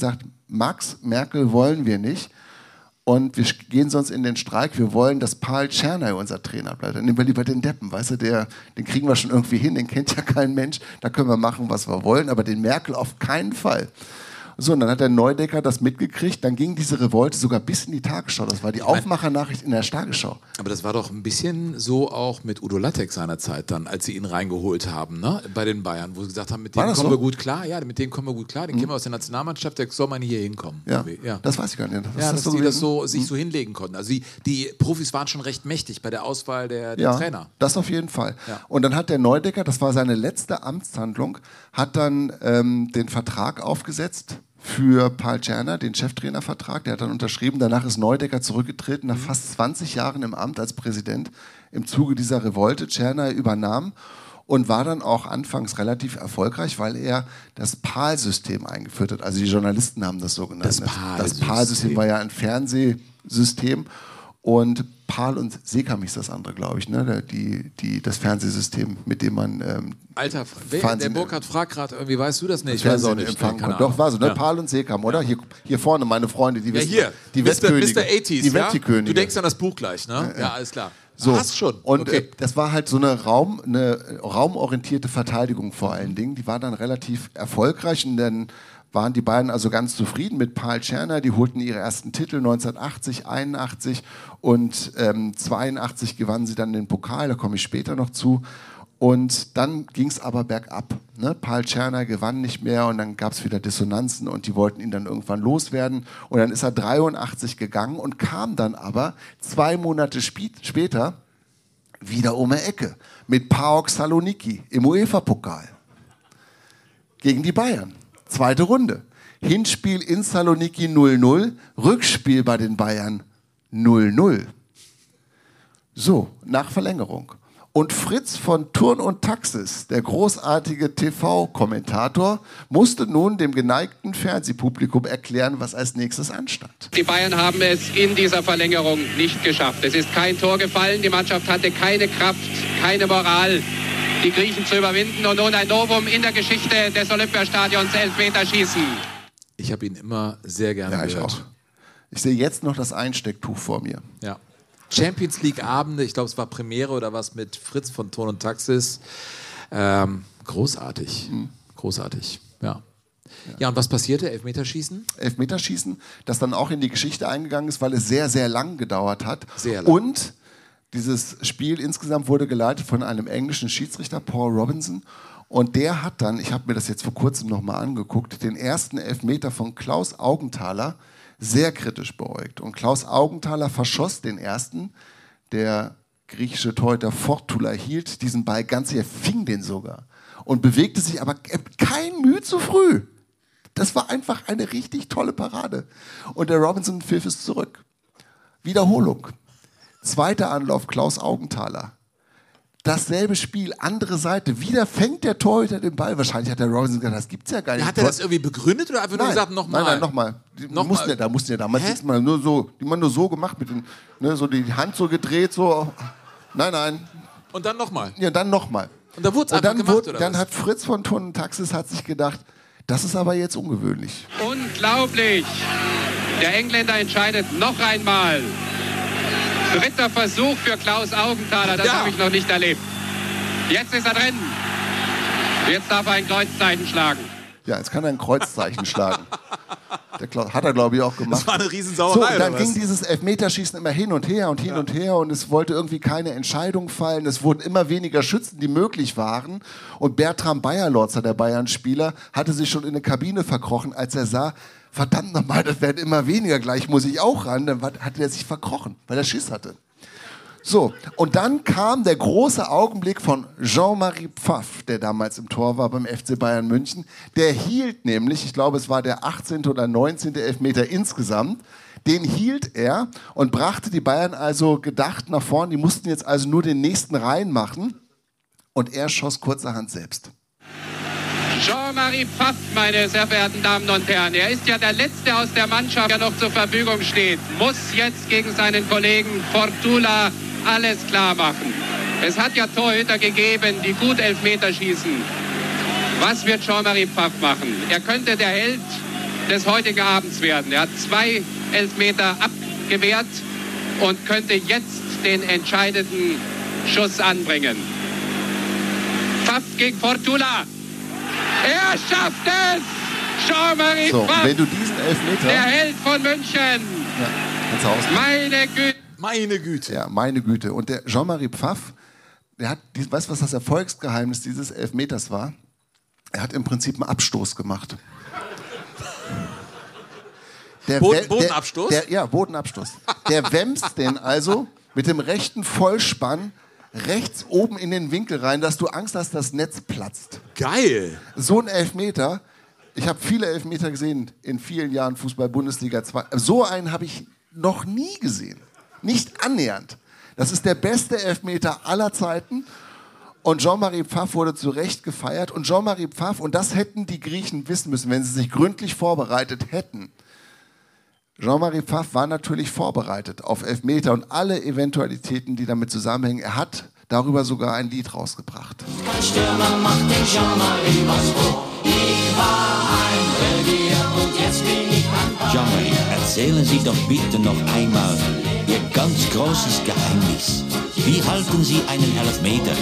Max, Merkel wollen wir nicht. Und wir gehen sonst in den Streik. Wir wollen, dass Paul Czernay unser Trainer bleibt. Dann nehmen wir lieber den Deppen, weißt du, den kriegen wir schon irgendwie hin, den kennt ja kein Mensch. Da können wir machen, was wir wollen, aber den Merkel auf keinen Fall. So, und dann hat der Neudecker das mitgekriegt. Dann ging diese Revolte sogar bis in die Tagesschau. Das war die Aufmachernachricht in der Tagesschau. Aber das war doch ein bisschen so auch mit Udo Lattek seinerzeit dann, als sie ihn reingeholt haben, ne? Bei den Bayern, wo sie gesagt haben, mit dem kommen wir gut klar. Ja, mit dem kommen wir gut klar. Den kennen wir aus der Nationalmannschaft, der soll man hier hinkommen. Ja, das weiß ich gar nicht. Dass die das so, sich so hinlegen konnten. Also die Profis waren schon recht mächtig bei der Auswahl der Trainer. Das auf jeden Fall. Ja. Und dann hat der Neudecker, das war seine letzte Amtshandlung, hat dann den Vertrag aufgesetzt für Paul Czernay, den Cheftrainervertrag. Der hat dann unterschrieben. Danach ist Neudecker zurückgetreten, nach fast 20 Jahren im Amt als Präsident. Im Zuge dieser Revolte Czernay übernahm und war dann auch anfangs relativ erfolgreich, weil er das PAL-System eingeführt hat. Also die Journalisten haben das so genannt. Das PAL-System war ja ein Fernsehsystem. Und PAL und SECAM hieß das andere, glaube ich, ne? Das Fernsehsystem, mit dem man Alter, der Burkhard fragt gerade irgendwie, weißt du das nicht? Ich weiß auch nicht. Doch, war so, ne? Ja. PAL und SECAM, oder? Hier vorne, meine Freunde, die wissen. Ja, hier, die Wettkönige. Mr. 80s, die Wettkönige. Du denkst an das Buch gleich, ne? Ja, alles klar. So. Hast schon. Und das war halt so eine raumorientierte Verteidigung vor allen Dingen. Die war dann relativ erfolgreich und dann waren die beiden also ganz zufrieden mit Paul Czernay. Die holten ihre ersten Titel 1980, 81 und 82 gewannen sie dann den Pokal, da komme ich später noch zu. Und dann ging es aber bergab. Ne? Paul Czernay gewann nicht mehr und dann gab es wieder Dissonanzen und die wollten ihn dann irgendwann loswerden. Und dann ist er 83 gegangen und kam dann aber 2 Monate später wieder um die Ecke mit PAOK Saloniki im UEFA-Pokal gegen die Bayern. 2. Runde. Hinspiel in Saloniki 0-0, Rückspiel bei den Bayern 0-0. So, nach Verlängerung. Und Fritz von Turn und Taxis, der großartige TV-Kommentator, musste nun dem geneigten Fernsehpublikum erklären, was als nächstes anstand. Die Bayern haben es in dieser Verlängerung nicht geschafft. Es ist kein Tor gefallen, die Mannschaft hatte keine Kraft, keine Moral, die Griechen zu überwinden. Und nun ein Novum in der Geschichte des Olympiastadions, Elfmeterschießen. Ich habe ihn immer sehr gerne gehört. Ich auch. Ich sehe jetzt noch das Einstecktuch vor mir. Ja. Champions League Abende, ich glaube, es war Premiere oder was mit Fritz von Turn und Taxis. Großartig. Großartig, ja. Ja, und was passierte? Elfmeterschießen? Elfmeterschießen, das dann auch in die Geschichte eingegangen ist, weil es sehr, sehr lang gedauert hat. Sehr lang. Und dieses Spiel insgesamt wurde geleitet von einem englischen Schiedsrichter, Paul Robinson. Und der hat dann, ich habe mir das jetzt vor kurzem nochmal angeguckt, den ersten Elfmeter von Klaus Augenthaler sehr kritisch beäugt. Und Klaus Augenthaler verschoss den ersten. Der griechische Torhüter Fortula hielt diesen Ball ganz, er fing den sogar. Und bewegte sich aber kein Mühe zu früh. Das war einfach eine richtig tolle Parade. Und der Robinson pfiff es zurück. Wiederholung. 2. Anlauf, Klaus Augenthaler. Dasselbe Spiel, andere Seite. Wieder fängt der Torhüter den Ball. Wahrscheinlich hat der Robinson gesagt, das gibt's ja gar nicht. Hat er das irgendwie begründet oder einfach nur gesagt, nochmal? Nein, nochmal. Da mussten ja damals nur so gemacht, mit den, ne, so die Hand so gedreht, so. Nein. Und dann nochmal? Ja, dann nochmal. Und da wurde es einfach gemacht, oder dann was? hat Fritz von Turn und Taxis sich gedacht, das ist aber jetzt ungewöhnlich. Unglaublich. Der Engländer entscheidet noch einmal. 3. Versuch für Klaus Augenthaler, das habe ich noch nicht erlebt. Jetzt ist er drin. Jetzt darf er ein Kreuzzeichen schlagen. Ja, jetzt kann er ein Kreuzzeichen schlagen. Hat er, glaube ich, auch gemacht. Das war eine Riesensauerei. So, dann ging dieses Elfmeterschießen immer hin und her und hin und her und es wollte irgendwie keine Entscheidung fallen. Es wurden immer weniger Schützen, die möglich waren. Und Bertram Beierlorzer, der Bayern-Spieler, hatte sich schon in eine Kabine verkrochen, als er sah, verdammt nochmal, das werden immer weniger, gleich muss ich auch ran. Dann hat er sich verkrochen, weil er Schiss hatte. So, und dann kam der große Augenblick von Jean-Marie Pfaff, der damals im Tor war beim FC Bayern München. Der hielt nämlich, ich glaube, es war der 18. oder 19. Elfmeter insgesamt, den hielt er und brachte die Bayern also gedacht nach vorn. Die mussten jetzt also nur den nächsten reinmachen und er schoss kurzerhand selbst. Jean-Marie Pfaff, meine sehr verehrten Damen und Herren, er ist ja der Letzte aus der Mannschaft, der noch zur Verfügung steht, muss jetzt gegen seinen Kollegen Fortula alles klar machen. Es hat ja Torhüter gegeben, die gut Elfmeter schießen. Was wird Jean-Marie Pfaff machen? Er könnte der Held des heutigen Abends werden. Er hat 2 Elfmeter abgewehrt und könnte jetzt den entscheidenden Schuss anbringen. Pfaff gegen Fortuna. Er schafft es! Jean-Marie Pfaff, wenn du diesen Elfmeter... der Held von München. Ja, kannst du ausgehen. Meine Güte. Meine Güte. Ja, meine Güte. Und der Jean-Marie Pfaff, der hat, weißt du, was das Erfolgsgeheimnis dieses Elfmeters war? Er hat im Prinzip einen Abstoß gemacht. Bodenabstoß? Ja, Bodenabstoß. Der wämst den also mit dem rechten Vollspann rechts oben in den Winkel rein, dass du Angst hast, dass das Netz platzt. Geil. So ein Elfmeter, ich habe viele Elfmeter gesehen in vielen Jahren Fußball-Bundesliga 2. So einen habe ich noch nie gesehen. Nicht annähernd. Das ist der beste Elfmeter aller Zeiten. Und Jean-Marie Pfaff wurde zu Recht gefeiert. Und Jean-Marie Pfaff, und das hätten die Griechen wissen müssen, wenn sie sich gründlich vorbereitet hätten. Jean-Marie Pfaff war natürlich vorbereitet auf Elfmeter und alle Eventualitäten, die damit zusammenhängen. Er hat darüber sogar ein Lied rausgebracht. Kein Stürmer macht den Jean-Marie was vor. Ich war ein Belgier und jetzt bin ich ein Ball. Jean-Marie, erzählen Sie doch bitte noch einmal Ihr ganz großes Geheimnis. Wie halten Sie einen Elfmeter?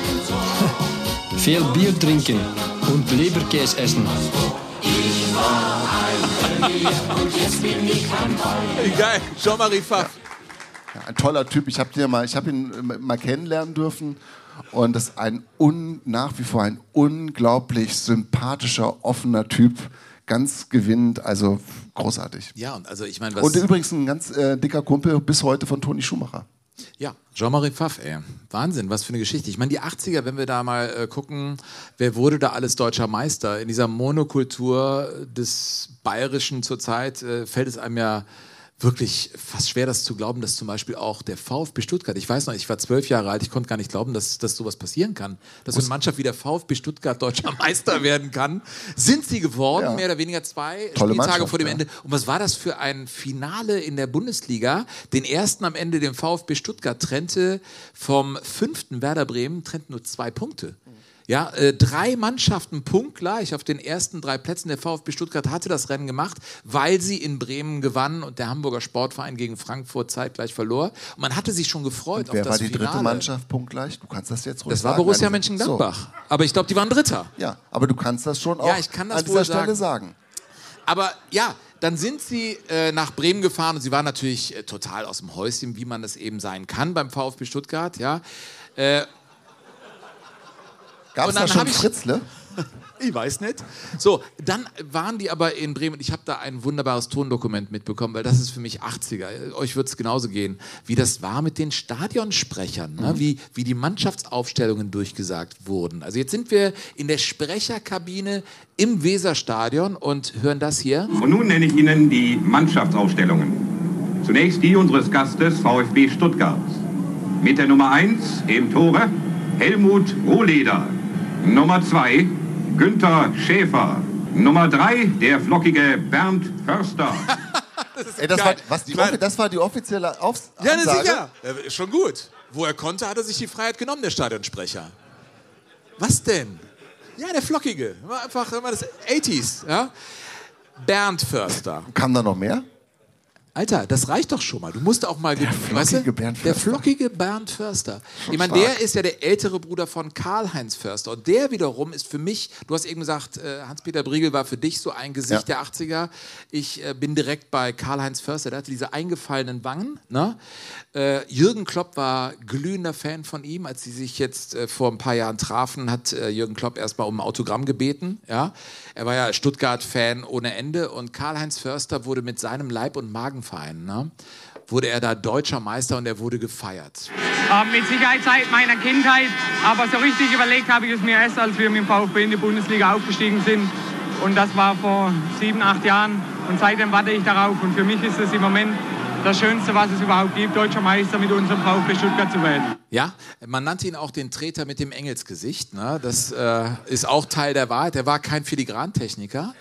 Viel Bier trinken und Leberkäse essen. Ich war ein Belgier und jetzt bin ich ein Ball. Geil, Jean-Marie Pfaff. Ja, ein toller Typ. Ich habe ihn mal kennenlernen dürfen. Und das ist nach wie vor ein unglaublich sympathischer, offener Typ. Ganz gewinnend, also großartig. Ja, und also ich meine, was... Und übrigens ein ganz dicker Kumpel bis heute von Toni Schumacher. Ja, Jean-Marie Pfaff, ey. Wahnsinn, was für eine Geschichte. Ich meine, die 80er, wenn wir da mal gucken, wer wurde da alles deutscher Meister? In dieser Monokultur des Bayerischen zurzeit fällt es einem ja wirklich fast schwer, das zu glauben, dass zum Beispiel auch der VfB Stuttgart, ich weiß noch, ich war 12 Jahre alt, ich konnte gar nicht glauben, dass sowas passieren kann. Dass so eine Mannschaft wie der VfB Stuttgart deutscher Meister werden kann. Sind sie geworden, ja. Mehr oder weniger 2 Spieltage vor dem Ende. Und was war das für ein Finale in der Bundesliga? Den ersten am Ende, den VfB Stuttgart trennte vom 5. Werder Bremen, trennten nur 2 Punkte. Ja, 3 Mannschaften punktgleich auf den ersten 3 Plätzen. Der VfB Stuttgart hatte das Rennen gemacht, weil sie in Bremen gewannen und der Hamburger Sportverein gegen Frankfurt zeitgleich verlor. Und man hatte sich schon gefreut auf das Finale. Wer war die dritte Mannschaft punktgleich? Du kannst das jetzt ruhig sagen. Das war Borussia Mönchengladbach. So. Aber ich glaube, die waren Dritter. Ja, aber du kannst das schon auch an dieser Stelle sagen. Aber ja, dann sind sie nach Bremen gefahren und sie waren natürlich total aus dem Häuschen, wie man das eben sein kann beim VfB Stuttgart. Ja. Gab es da schon Fritzle? Ich weiß nicht. So, dann waren die aber in Bremen und ich habe da ein wunderbares Tondokument mitbekommen, weil das ist für mich 80er. Euch wird es genauso gehen, wie das war mit den Stadionsprechern, ne? Wie die Mannschaftsaufstellungen durchgesagt wurden. Also jetzt sind wir in der Sprecherkabine im Weserstadion und hören das hier. Und nun nenne ich Ihnen die Mannschaftsaufstellungen. Zunächst die unseres Gastes VfB Stuttgart. Mit der Nummer 1 im Tore Helmut Rohleder. Nummer 2, Günther Schäfer. Nummer 3, der flockige Bernd Förster. Das war die offizielle Ansage? Ja, sicher. Schon gut. Wo er konnte, hat er sich die Freiheit genommen, der Stadionsprecher. Was denn? Ja, der flockige. Einfach immer das 80s. Ja? Bernd Förster. Kam da noch mehr? Alter, das reicht doch schon mal. Du musst auch mal... Der flockige Bernd Förster. Ich meine, der ist ja der ältere Bruder von Karl-Heinz Förster. Und der wiederum ist für mich, du hast eben gesagt, Hans-Peter Briegel war für dich so ein Gesicht der 80er. Ich bin direkt bei Karl-Heinz Förster. Der hatte diese eingefallenen Wangen. Ne? Jürgen Klopp war glühender Fan von ihm. Als sie sich jetzt vor ein paar Jahren trafen, hat Jürgen Klopp erstmal um ein Autogramm gebeten. Ja? Er war ja Stuttgart-Fan ohne Ende. Und Karl-Heinz Förster wurde mit seinem Leib- und Magenverein, ne, wurde er da deutscher Meister und er wurde gefeiert. Mit Sicherheit seit meiner Kindheit, aber so richtig überlegt habe ich es mir erst, als wir mit dem VfB in die Bundesliga aufgestiegen sind. Und das war vor 7, 8 Jahren und seitdem warte ich darauf. Und für mich ist es im Moment das Schönste, was es überhaupt gibt, deutscher Meister mit unserem VfB Stuttgart zu werden. Ja, man nannte ihn auch den Treter mit dem Engelsgesicht. Ne? Das ist auch Teil der Wahrheit. Er war kein Filigrantechniker.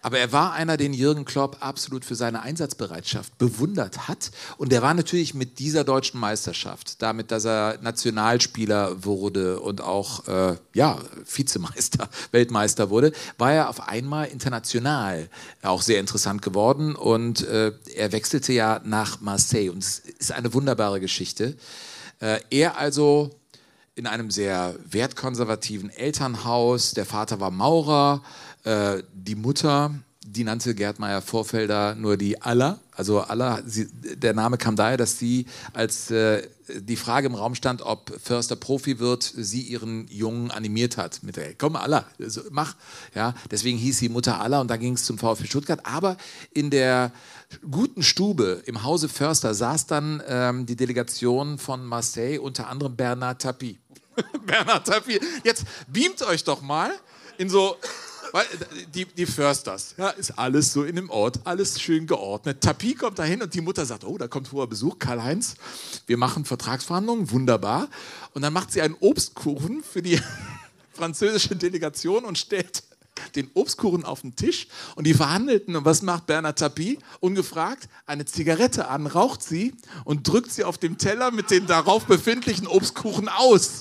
Aber er war einer, den Jürgen Klopp absolut für seine Einsatzbereitschaft bewundert hat. Und der war natürlich mit dieser deutschen Meisterschaft, damit, dass er Nationalspieler wurde und auch Vizemeister, Weltmeister wurde, war er auf einmal international auch sehr interessant geworden. Und er wechselte ja nach Marseille. Und es ist eine wunderbare Geschichte. Er also in einem sehr wertkonservativen Elternhaus. Der Vater war Maurer, die Mutter, die nannte Gerd Meyer-Vorfelder nur die Alla. Also Alla, der Name kam daher, dass sie, als die Frage im Raum stand, ob Förster Profi wird, sie ihren Jungen animiert hat. Mit der, komm Alla, also, mach. Ja, deswegen hieß sie Mutter Alla und da ging es zum VfB Stuttgart. Aber in der guten Stube im Hause Förster saß dann die Delegation von Marseille, unter anderem Bernard Tapie. Bernard Tapie, jetzt beamt euch doch mal in so, die Försters, ja, ist alles so in dem Ort, alles schön geordnet. Tapie kommt dahin und die Mutter sagt, oh, da kommt hoher Besuch, Karl-Heinz, wir machen Vertragsverhandlungen, wunderbar. Und dann macht sie einen Obstkuchen für die französische Delegation und stellt den Obstkuchen auf den Tisch und die verhandelten. Und was macht Bernard Tapie? Ungefragt eine Zigarette an, raucht sie und drückt sie auf dem Teller mit den darauf befindlichen Obstkuchen aus.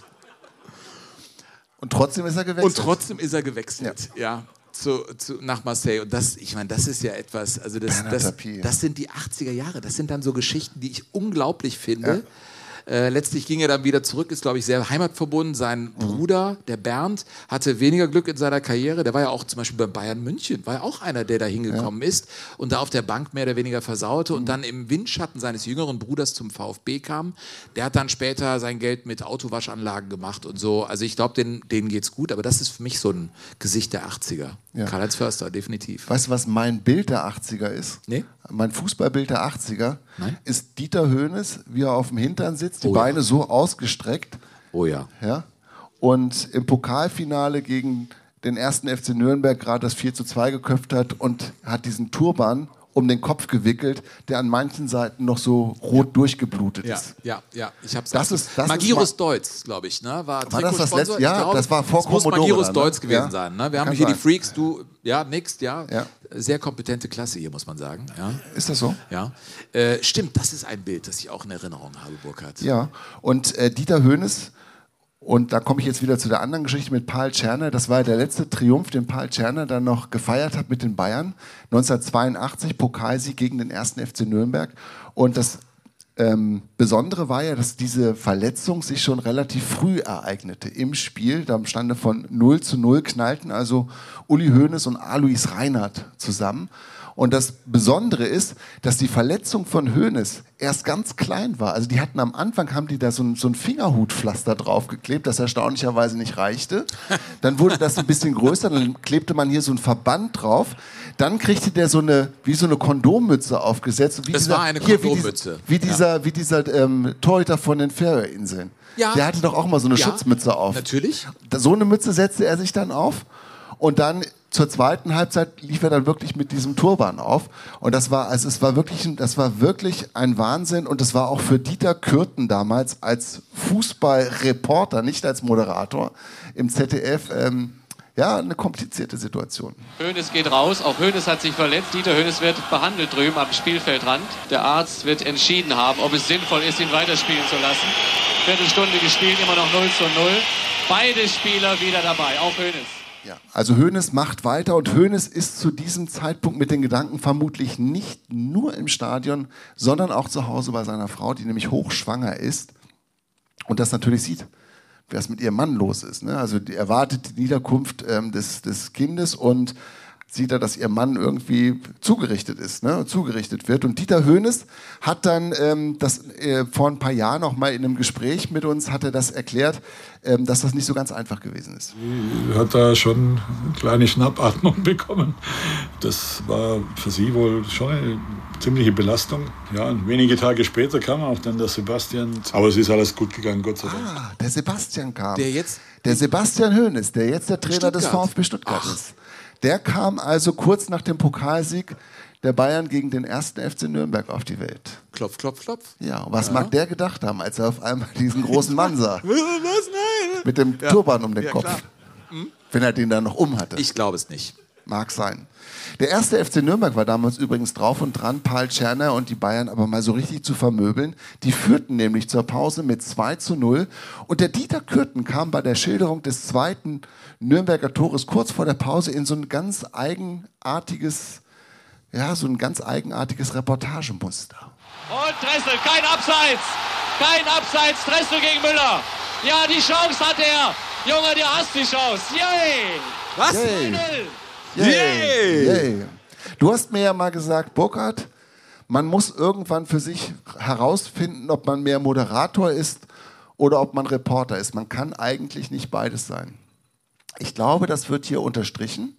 Und trotzdem ist er gewechselt. Ja. Nach Marseille. Und das, ich meine, das ist ja etwas, also das sind die 80er Jahre. Das sind dann so Geschichten, die ich unglaublich finde. Ja. Letztlich ging er dann wieder zurück, ist, glaube ich, sehr heimatverbunden. Sein Bruder, der Bernd, hatte weniger Glück in seiner Karriere. Der war ja auch zum Beispiel bei Bayern München, war ja auch einer, der da hingekommen ist und da auf der Bank mehr oder weniger versaute und dann im Windschatten seines jüngeren Bruders zum VfB kam. Der hat dann später sein Geld mit Autowaschanlagen gemacht und so. Also ich glaube, denen geht's gut, aber das ist für mich so ein Gesicht der 80er. Ja. Karl-Heinz Förster, definitiv. Weißt du, was mein Bild der 80er ist? Nee. Mein Fußballbild der 80er ist Dieter Hoeneß, wie er auf dem Hintern sitzt, die Beine so ausgestreckt. Oh ja. Und im Pokalfinale gegen den 1. FC Nürnberg gerade das 4:2 geköpft hat und hat diesen Turban um den Kopf gewickelt, der an manchen Seiten noch so rot durchgeblutet ist. Ja. Ich hab's Magirus Deutz, glaube ich, ne? War das letzte? Ja, das war vor Commodore. Das muss Magirus Deutz gewesen sein. Ne? Wir haben hier die Freaks, sehr kompetente Klasse hier, muss man sagen. Ja. Ist das so? Ja. Stimmt, das ist ein Bild, das ich auch in Erinnerung habe, Burkhard. Ja, und Dieter Hoeneß, und da komme ich jetzt wieder zu der anderen Geschichte mit Paul Czerny. Das war der letzte Triumph, den Paul Czerny dann noch gefeiert hat mit den Bayern. 1982, Pokalsieg gegen den 1. FC Nürnberg. Und das Besondere war ja, dass diese Verletzung sich schon relativ früh ereignete im Spiel. Da standen von 0:0, knallten also Uli Hoeneß und Alois Reinhardt zusammen. Und das Besondere ist, dass die Verletzung von Hoeneß erst ganz klein war. Also die hatten am Anfang, haben die da so ein Fingerhutpflaster draufgeklebt, das erstaunlicherweise nicht reichte. Dann wurde das ein bisschen größer, dann klebte man hier so ein Verband drauf. Dann kriegte der wie so eine Kondommütze aufgesetzt. War eine Kondommütze. Wie dieser Torhüter von den Färöerinseln. Ja. Der hatte doch auch mal so eine Schutzmütze auf. Natürlich. So eine Mütze setzte er sich dann auf. Und dann zur zweiten Halbzeit lief er dann wirklich mit diesem Turban auf. Und das war wirklich ein Wahnsinn. Und das war auch für Dieter Kürten damals als Fußballreporter, nicht als Moderator im ZDF, eine komplizierte Situation. Hoeneß geht raus, auch Hoeneß hat sich verletzt. Dieter Hoeneß wird behandelt drüben am Spielfeldrand. Der Arzt wird entschieden haben, ob es sinnvoll ist, ihn weiterspielen zu lassen. Viertelstunde gespielt, immer noch 0:0. Beide Spieler wieder dabei, auch Hoeneß. Ja, also Hoeneß macht weiter und Hoeneß ist zu diesem Zeitpunkt mit den Gedanken vermutlich nicht nur im Stadion, sondern auch zu Hause bei seiner Frau, die nämlich hochschwanger ist und das natürlich sieht, was mit ihrem Mann los ist. Ne? Also die erwartet die Niederkunft des Kindes und sieht er, dass ihr Mann irgendwie zugerichtet wird. Und Dieter Hoeneß hat dann vor ein paar Jahren noch mal in einem Gespräch mit uns hat er das erklärt, dass das nicht so ganz einfach gewesen ist. Sie hat da schon eine kleine Schnappatmung bekommen. Das war für sie wohl schon eine ziemliche Belastung. Ja, und wenige Tage später kam auch dann der Sebastian. Aber es ist alles gut gegangen, Gott sei Dank. Der Sebastian kam. Der Sebastian Hoeneß, der jetzt der Trainer des VfB Stuttgart ist. Der kam also kurz nach dem Pokalsieg der Bayern gegen den 1. FC Nürnberg auf die Welt. Klopf, klopf, klopf. Ja, und was mag der gedacht haben, als er auf einmal diesen großen Mann sah? Was? Nein! Mit dem Turban um den Kopf. Hm? Wenn er den dann noch um hatte. Ich glaube es nicht. Mag sein. Der erste FC Nürnberg war damals übrigens drauf und dran, Paul Tscherner und die Bayern aber mal so richtig zu vermöbeln. Die führten nämlich zur Pause mit 2:0 und der Dieter Kürten kam bei der Schilderung des zweiten Nürnberger Tores kurz vor der Pause in so ein ganz eigenartiges Reportagemuster. Und Dressel, kein Abseits, Dressel gegen Müller. Ja, die Chance hat er. Junge, du hast die Chance. Yay! Was? Yay. Yay. Yay. Du hast mir ja mal gesagt, Burkhard, man muss irgendwann für sich herausfinden, ob man mehr Moderator ist oder ob man Reporter ist. Man kann eigentlich nicht beides sein. Ich glaube, das wird hier unterstrichen.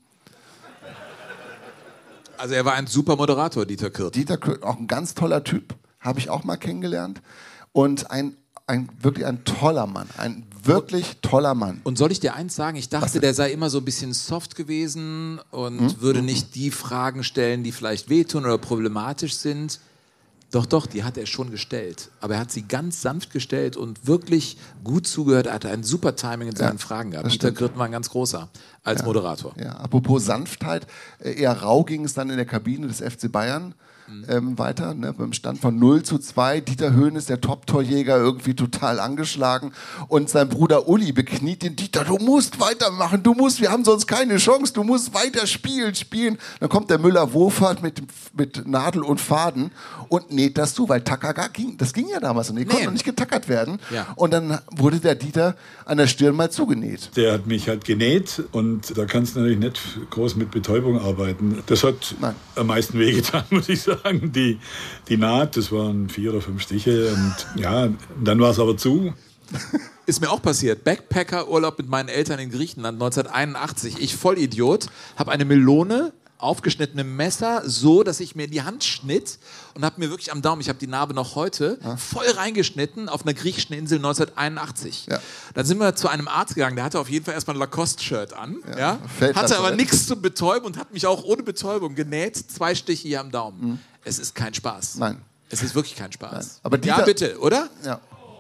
Also er war ein super Moderator, Dieter Kürten. Dieter Kürten, auch ein ganz toller Typ, habe ich auch mal kennengelernt. Und wirklich ein toller Mann, ein wirklich toller Mann. Und soll ich dir eins sagen? Ich dachte, der sei immer so ein bisschen soft gewesen und würde nicht die Fragen stellen, die vielleicht wehtun oder problematisch sind. Doch, die hat er schon gestellt. Aber er hat sie ganz sanft gestellt und wirklich gut zugehört. Er hatte ein super Timing in seinen Fragen gehabt. Dieter Kürten war ein ganz großer als Moderator. Ja, apropos Sanftheit, eher rau ging es dann in der Kabine des FC Bayern. Weiter, ne, beim Stand von 0:2. Dieter Hoeneß, der Top-Torjäger, irgendwie total angeschlagen. Und sein Bruder Uli bekniet den Dieter, du musst weitermachen, wir haben sonst keine Chance, du musst weiter spielen. Dann kommt der Müller-Wohlfahrt mit Nadel und Faden und näht das zu, weil Tacker das ging ja damals und die konnten noch nicht getackert werden. Ja. Und dann wurde der Dieter an der Stirn mal zugenäht. Der hat mich halt genäht und da kannst du natürlich nicht groß mit Betäubung arbeiten. Das hat am meisten wehgetan, muss ich sagen. Die Naht, das waren 4 oder 5 Stiche und ja, dann war es aber zu. Ist mir auch passiert. Backpacker-Urlaub mit meinen Eltern in Griechenland 1981. Ich, Vollidiot, habe eine Melone aufgeschnittene Messer so, dass ich mir in die Hand schnitt und habe mir wirklich am Daumen, ich habe die Narbe noch heute, voll reingeschnitten auf einer griechischen Insel 1981. Ja. Dann sind wir zu einem Arzt gegangen, der hatte auf jeden Fall erstmal ein Lacoste-Shirt an, hatte aber nichts zum Betäuben und hat mich auch ohne Betäubung genäht, 2 Stiche hier am Daumen. Es ist kein Spaß. Nein. Es ist wirklich kein Spaß. Nein. Aber Dieter, ja, bitte, oder? Ja.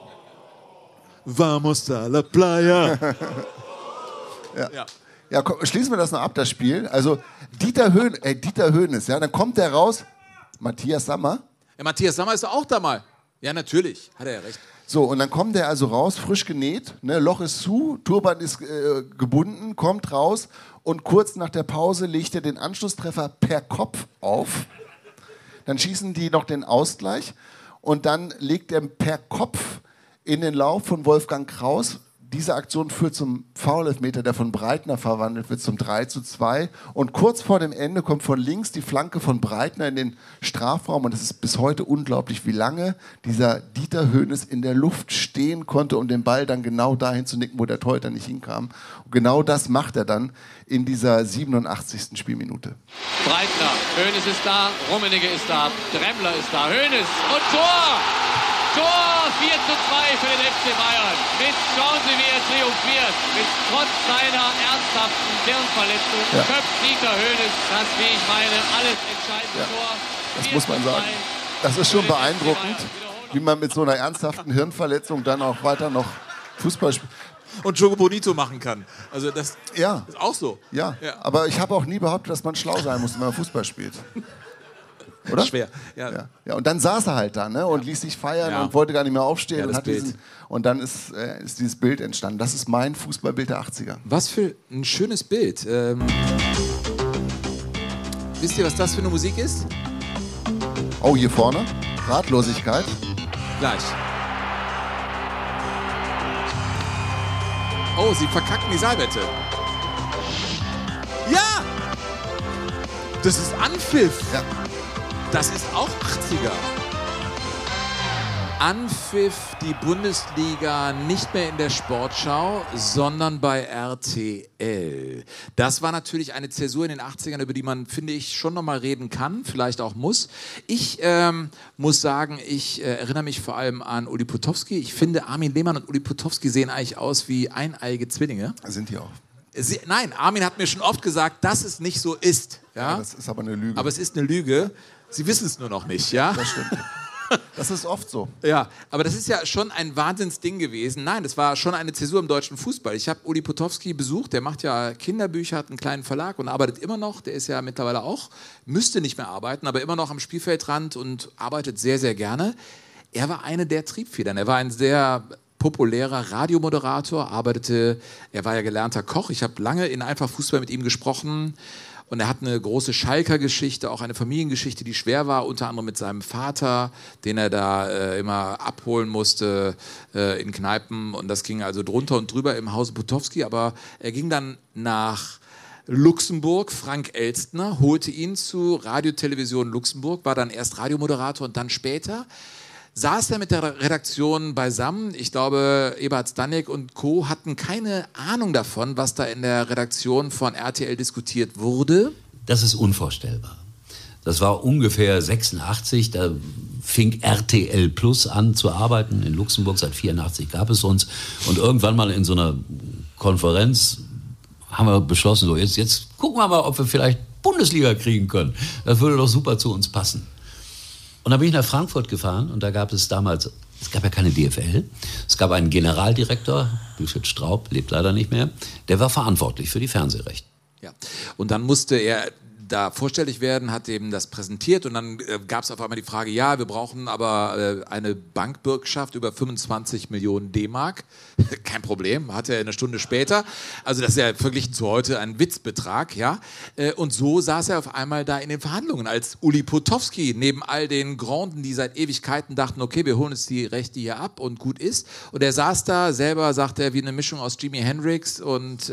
Vamos a la playa. Ja. Ja, komm, schließen wir das noch ab, das Spiel. Also Dieter Hoeneß, ja, dann kommt der raus. Matthias Sammer. Ja, Matthias Sammer ist doch auch da mal. Ja, natürlich, hat er ja recht. So, und dann kommt der also raus, frisch genäht, ne, Loch ist zu, Turban ist gebunden, kommt raus und kurz nach der Pause legt er den Anschlusstreffer per Kopf auf. Dann schießen die noch den Ausgleich und dann legt er per Kopf in den Lauf von Wolfgang Kraus. Diese Aktion führt zum Foul-Elfmeter, der von Breitner verwandelt wird zum 3:2. Und kurz vor dem Ende kommt von links die Flanke von Breitner in den Strafraum. Und es ist bis heute unglaublich, wie lange dieser Dieter Hoeneß in der Luft stehen konnte, um den Ball dann genau dahin zu nicken, wo der Torhüter nicht hinkam. Und genau das macht er dann in dieser 87. Spielminute. Breitner, Hoeneß ist da, Rummenigge ist da, Dremmler ist da, Hoeneß und Tor! Tor 4:2 für den FC Bayern. Schauen Sie, wie er triumphiert. Trotz seiner ernsthaften Hirnverletzung köpft Dieter Hoeneß das, wie ich meine, alles entscheidende Tor. Das muss man sagen. Das ist schon beeindruckend, wie man mit so einer ernsthaften Hirnverletzung dann auch weiter noch Fußball spielt. Und Jogo Bonito machen kann. Also das ist auch so. Ja, aber ich habe auch nie behauptet, dass man schlau sein muss, wenn man Fußball spielt. Oder? Schwer. Ja, und dann saß er halt da, ne, und ließ sich feiern und wollte gar nicht mehr aufstehen. Und dann ist dieses Bild entstanden. Das ist mein Fußballbild der 80er. Was für ein schönes Bild. Wisst ihr, was das für eine Musik ist? Oh, hier vorne. Ratlosigkeit. Gleich. Oh, sie verkacken die Saalwette. Ja! Das ist Anpfiff. Ja. Das ist auch 80er. Anpfiff die Bundesliga nicht mehr in der Sportschau, sondern bei RTL. Das war natürlich eine Zäsur in den 80ern, über die man, finde ich, schon noch mal reden kann, vielleicht auch muss. Ich muss sagen, ich erinnere mich vor allem an Uli Potowski. Ich finde, Armin Lehmann und Uli Potowski sehen eigentlich aus wie eineiige Zwillinge. Sind die auch. Nein, Armin hat mir schon oft gesagt, dass es nicht so ist. Ja? Das ist aber eine Lüge. Aber es ist eine Lüge. Sie wissen es nur noch nicht, ja? Das stimmt. Das ist oft so. Ja, aber das ist ja schon ein Wahnsinnsding gewesen. Nein, das war schon eine Zäsur im deutschen Fußball. Ich habe Uli Potowski besucht, der macht ja Kinderbücher, hat einen kleinen Verlag und arbeitet immer noch. Der ist ja mittlerweile auch, müsste nicht mehr arbeiten, aber immer noch am Spielfeldrand und arbeitet sehr, sehr gerne. Er war eine der Triebfedern. Er war ein sehr populärer Radiomoderator, er war ja gelernter Koch. Ich habe lange in Einfach Fußball mit ihm gesprochen. Und er hat eine große Schalker-Geschichte, auch eine Familiengeschichte, die schwer war, unter anderem mit seinem Vater, den er da immer abholen musste in Kneipen. Und das ging also drunter und drüber im Hause Potowski. Aber er ging dann nach Luxemburg. Frank Elstner holte ihn zu Radio-Television Luxemburg, war dann erst Radiomoderator und dann später saß er mit der Redaktion beisammen. Ich glaube, Eberhard Stanek und Co. hatten keine Ahnung davon, was da in der Redaktion von RTL diskutiert wurde. Das ist unvorstellbar. Das war ungefähr 86, da fing RTL Plus an zu arbeiten in Luxemburg. Seit 84 gab es uns. Und irgendwann mal in so einer Konferenz haben wir beschlossen, so jetzt gucken wir mal, ob wir vielleicht Bundesliga kriegen können. Das würde doch super zu uns passen. Und dann bin ich nach Frankfurt gefahren und da gab es damals, es gab ja keine DFL, es gab einen Generaldirektor, Wilfried Straub, lebt leider nicht mehr, der war verantwortlich für die Fernsehrechte. Ja. Und dann musste er da vorstellig werden, hat eben das präsentiert und dann gab es auf einmal die Frage, ja, wir brauchen aber eine Bankbürgschaft über 25 Millionen D-Mark. Kein Problem, hatte er eine Stunde später. Also das ist ja verglichen zu heute ein Witzbetrag, ja. Und so saß er auf einmal da in den Verhandlungen als Uli Potowski neben all den Granden, die seit Ewigkeiten dachten, okay, wir holen uns die Rechte hier ab und gut ist. Und er saß da, selber sagte er, wie eine Mischung aus Jimi Hendrix und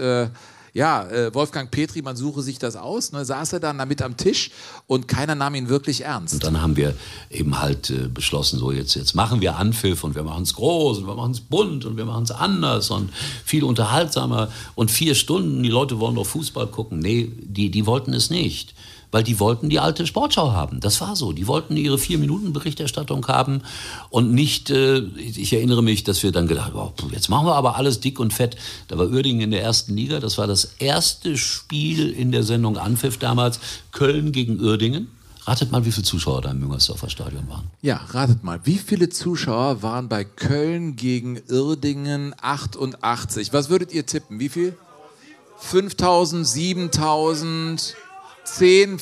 Wolfgang Petri, man suche sich das aus, ne, saß er dann damit am Tisch und keiner nahm ihn wirklich ernst. Und dann haben wir eben halt beschlossen, so jetzt machen wir Anpfiff und wir machen es groß und wir machen es bunt und wir machen es anders und viel unterhaltsamer und 4 Stunden, die Leute wollen doch Fußball gucken. Nee, die wollten es nicht. Weil die wollten die alte Sportschau haben. Das war so. Die wollten ihre 4-Minuten-Berichterstattung haben und nicht, ich erinnere mich, dass wir dann gedacht haben, oh, jetzt machen wir aber alles dick und fett. Da war Uerdingen in der 1. Liga. Das war das erste Spiel in der Sendung Anpfiff damals. Köln gegen Uerdingen. Ratet mal, wie viele Zuschauer da im Müngersdorfer Stadion waren. Ja, ratet mal. Wie viele Zuschauer waren bei Köln gegen Uerdingen 88? Was würdet ihr tippen? Wie viel? 5.000, 7.000... 10,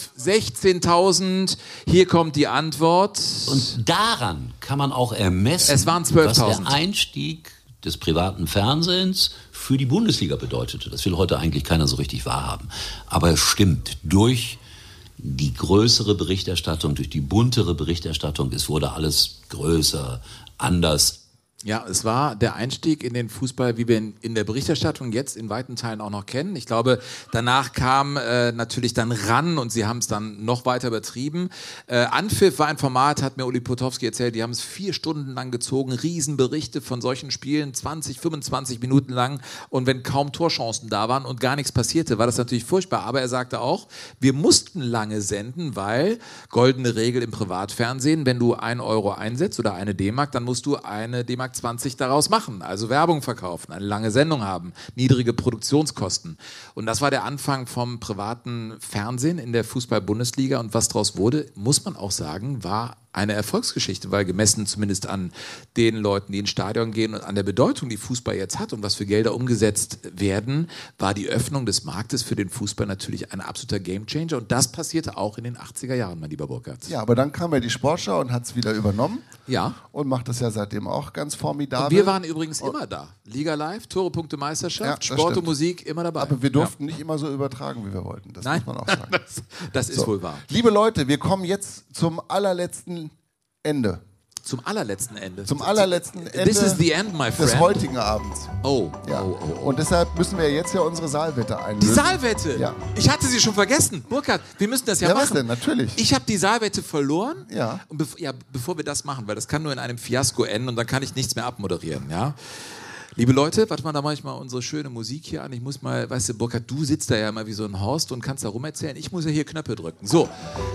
16.000, hier kommt die Antwort. Und daran kann man auch ermessen, es waren 12.000. Was der Einstieg des privaten Fernsehens für die Bundesliga bedeutete. Das will heute eigentlich keiner so richtig wahrhaben. Aber es stimmt, durch die größere Berichterstattung, durch die buntere Berichterstattung, es wurde alles größer, anders. Ja, es war der Einstieg in den Fußball, wie wir ihn in der Berichterstattung jetzt in weiten Teilen auch noch kennen. Ich glaube, danach kam natürlich dann ran und sie haben es dann noch weiter übertrieben. Anpfiff war ein Format, hat mir Uli Potowski erzählt, die haben es 4 Stunden lang gezogen, Riesenberichte von solchen Spielen, 20, 25 Minuten lang und wenn kaum Torchancen da waren und gar nichts passierte, war das natürlich furchtbar. Aber er sagte auch, wir mussten lange senden, weil goldene Regel im Privatfernsehen, wenn du 1 Euro einsetzt oder eine D-Mark, dann musst du eine D-Mark 20 daraus machen, also Werbung verkaufen, eine lange Sendung haben, niedrige Produktionskosten. Und das war der Anfang vom privaten Fernsehen in der Fußball-Bundesliga und was daraus wurde, muss man auch sagen, war eine Erfolgsgeschichte, weil gemessen zumindest an den Leuten, die ins Stadion gehen und an der Bedeutung, die Fußball jetzt hat und was für Gelder umgesetzt werden, war die Öffnung des Marktes für den Fußball natürlich ein absoluter Gamechanger und das passierte auch in den 80er Jahren, mein lieber Burkhard. Ja, aber dann kam ja die Sportschau und hat es wieder übernommen. Ja. Und macht das ja seitdem auch ganz formidabel. Und wir waren übrigens immer da. Liga Live, Tore, Punkte, Meisterschaft, ja, Sport und Musik, immer dabei. Aber wir durften nicht immer so übertragen, wie wir wollten. Das muss man auch sagen. das ist wohl wahr. Liebe Leute, wir kommen jetzt zum allerletzten Ende. Zum allerletzten Ende? Zum allerletzten Ende. This is the end, my friend. Des heutigen Abends. Oh. Ja. Und deshalb müssen wir jetzt ja unsere Saalwette einlösen. Die Saalwette? Ja. Ich hatte sie schon vergessen. Burkhard, wir müssen das ja machen. Was denn? Natürlich. Ich habe die Saalwette verloren. Ja. Und bevor wir das machen, weil das kann nur in einem Fiasko enden und dann kann ich nichts mehr abmoderieren, ja. Liebe Leute, warte mal, da mache ich mal unsere schöne Musik hier an. Ich muss mal, weißt du, Burkhard, du sitzt da ja immer wie so ein Horst und kannst da rumerzählen. Ich muss ja hier Knöpfe drücken. So.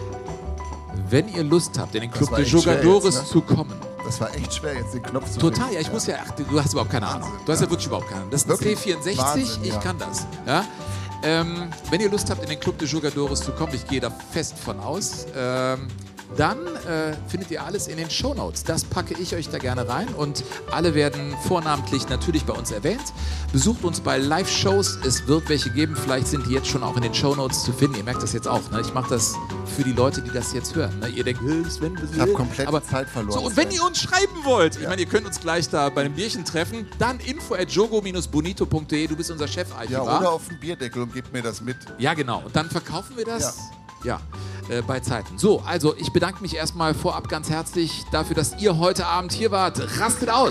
Wenn ihr Lust habt, in den Club de Jugadores zu kommen. Das war echt schwer, jetzt den Knopf zu Total, ja, ich muss ja, du hast überhaupt keine Ahnung. Du hast ja wirklich überhaupt keine Ahnung. Das ist ein C64, Wahnsinn, ich kann das. Ja? Wenn ihr Lust habt, in den Club de Jugadores zu kommen, ich gehe da fest von aus, dann findet ihr alles in den Shownotes. Das packe ich euch da gerne rein und alle werden vornamentlich natürlich bei uns erwähnt. Besucht uns bei Live-Shows. Es wird welche geben. Vielleicht sind die jetzt schon auch in den Shownotes zu finden. Ihr merkt das jetzt auch. Ne? Ich mache das für die Leute, die das jetzt hören. Ne? Ihr denkt, Sven, ich habe komplett Zeit verloren. So, und wenn ihr uns schreiben wollt, ich meine, ihr könnt uns gleich da bei einem Bierchen treffen, dann info@jogo-bonito.de. Du bist unser Chefarchivar. Ja, oder auf den Bierdeckel und gebt mir das mit. Ja, genau. Und dann verkaufen wir das. Ja. Bei Zeiten. So, also ich bedanke mich erstmal vorab ganz herzlich dafür, dass ihr heute Abend hier wart. Rastet aus!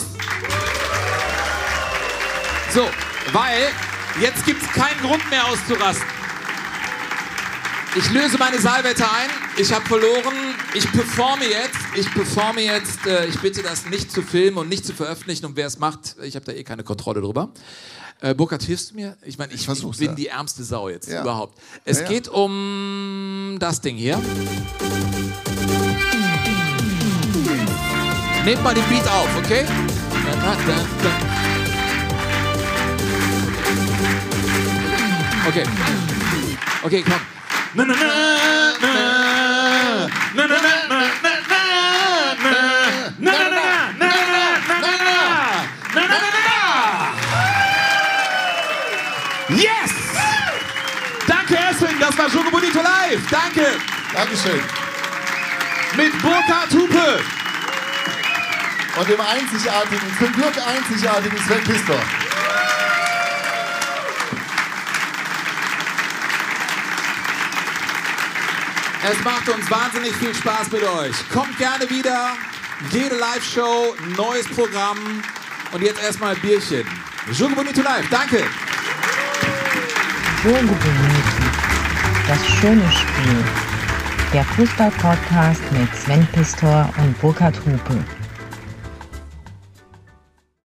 So, weil jetzt gibt es keinen Grund mehr auszurasten. Ich löse meine Saalwette ein. Ich habe verloren. Ich performe jetzt. Ich bitte das nicht zu filmen und nicht zu veröffentlichen. Und wer es macht, ich habe da keine Kontrolle drüber. Burkhard, hilfst du mir? Ich meine, ich bin die ärmste Sau jetzt überhaupt. Es geht um das Ding hier. Nehmt mal den Beat auf, okay? Okay. Okay, komm. Yes! Danke, Eswin, das war Jogo Bonito live. Danke. Dankeschön. Mit Burkhard Hupe. Und dem zum Glück einzigartigen Sven Pistor. Es macht uns wahnsinnig viel Spaß mit euch. Kommt gerne wieder. Jede Live-Show, neues Programm. Und jetzt erstmal Bierchen. Jogo Bonito live. Danke. Jogo Bonito. Das schöne Spiel. Der Fußball-Podcast mit Sven Pistor und Burkhard Hupe.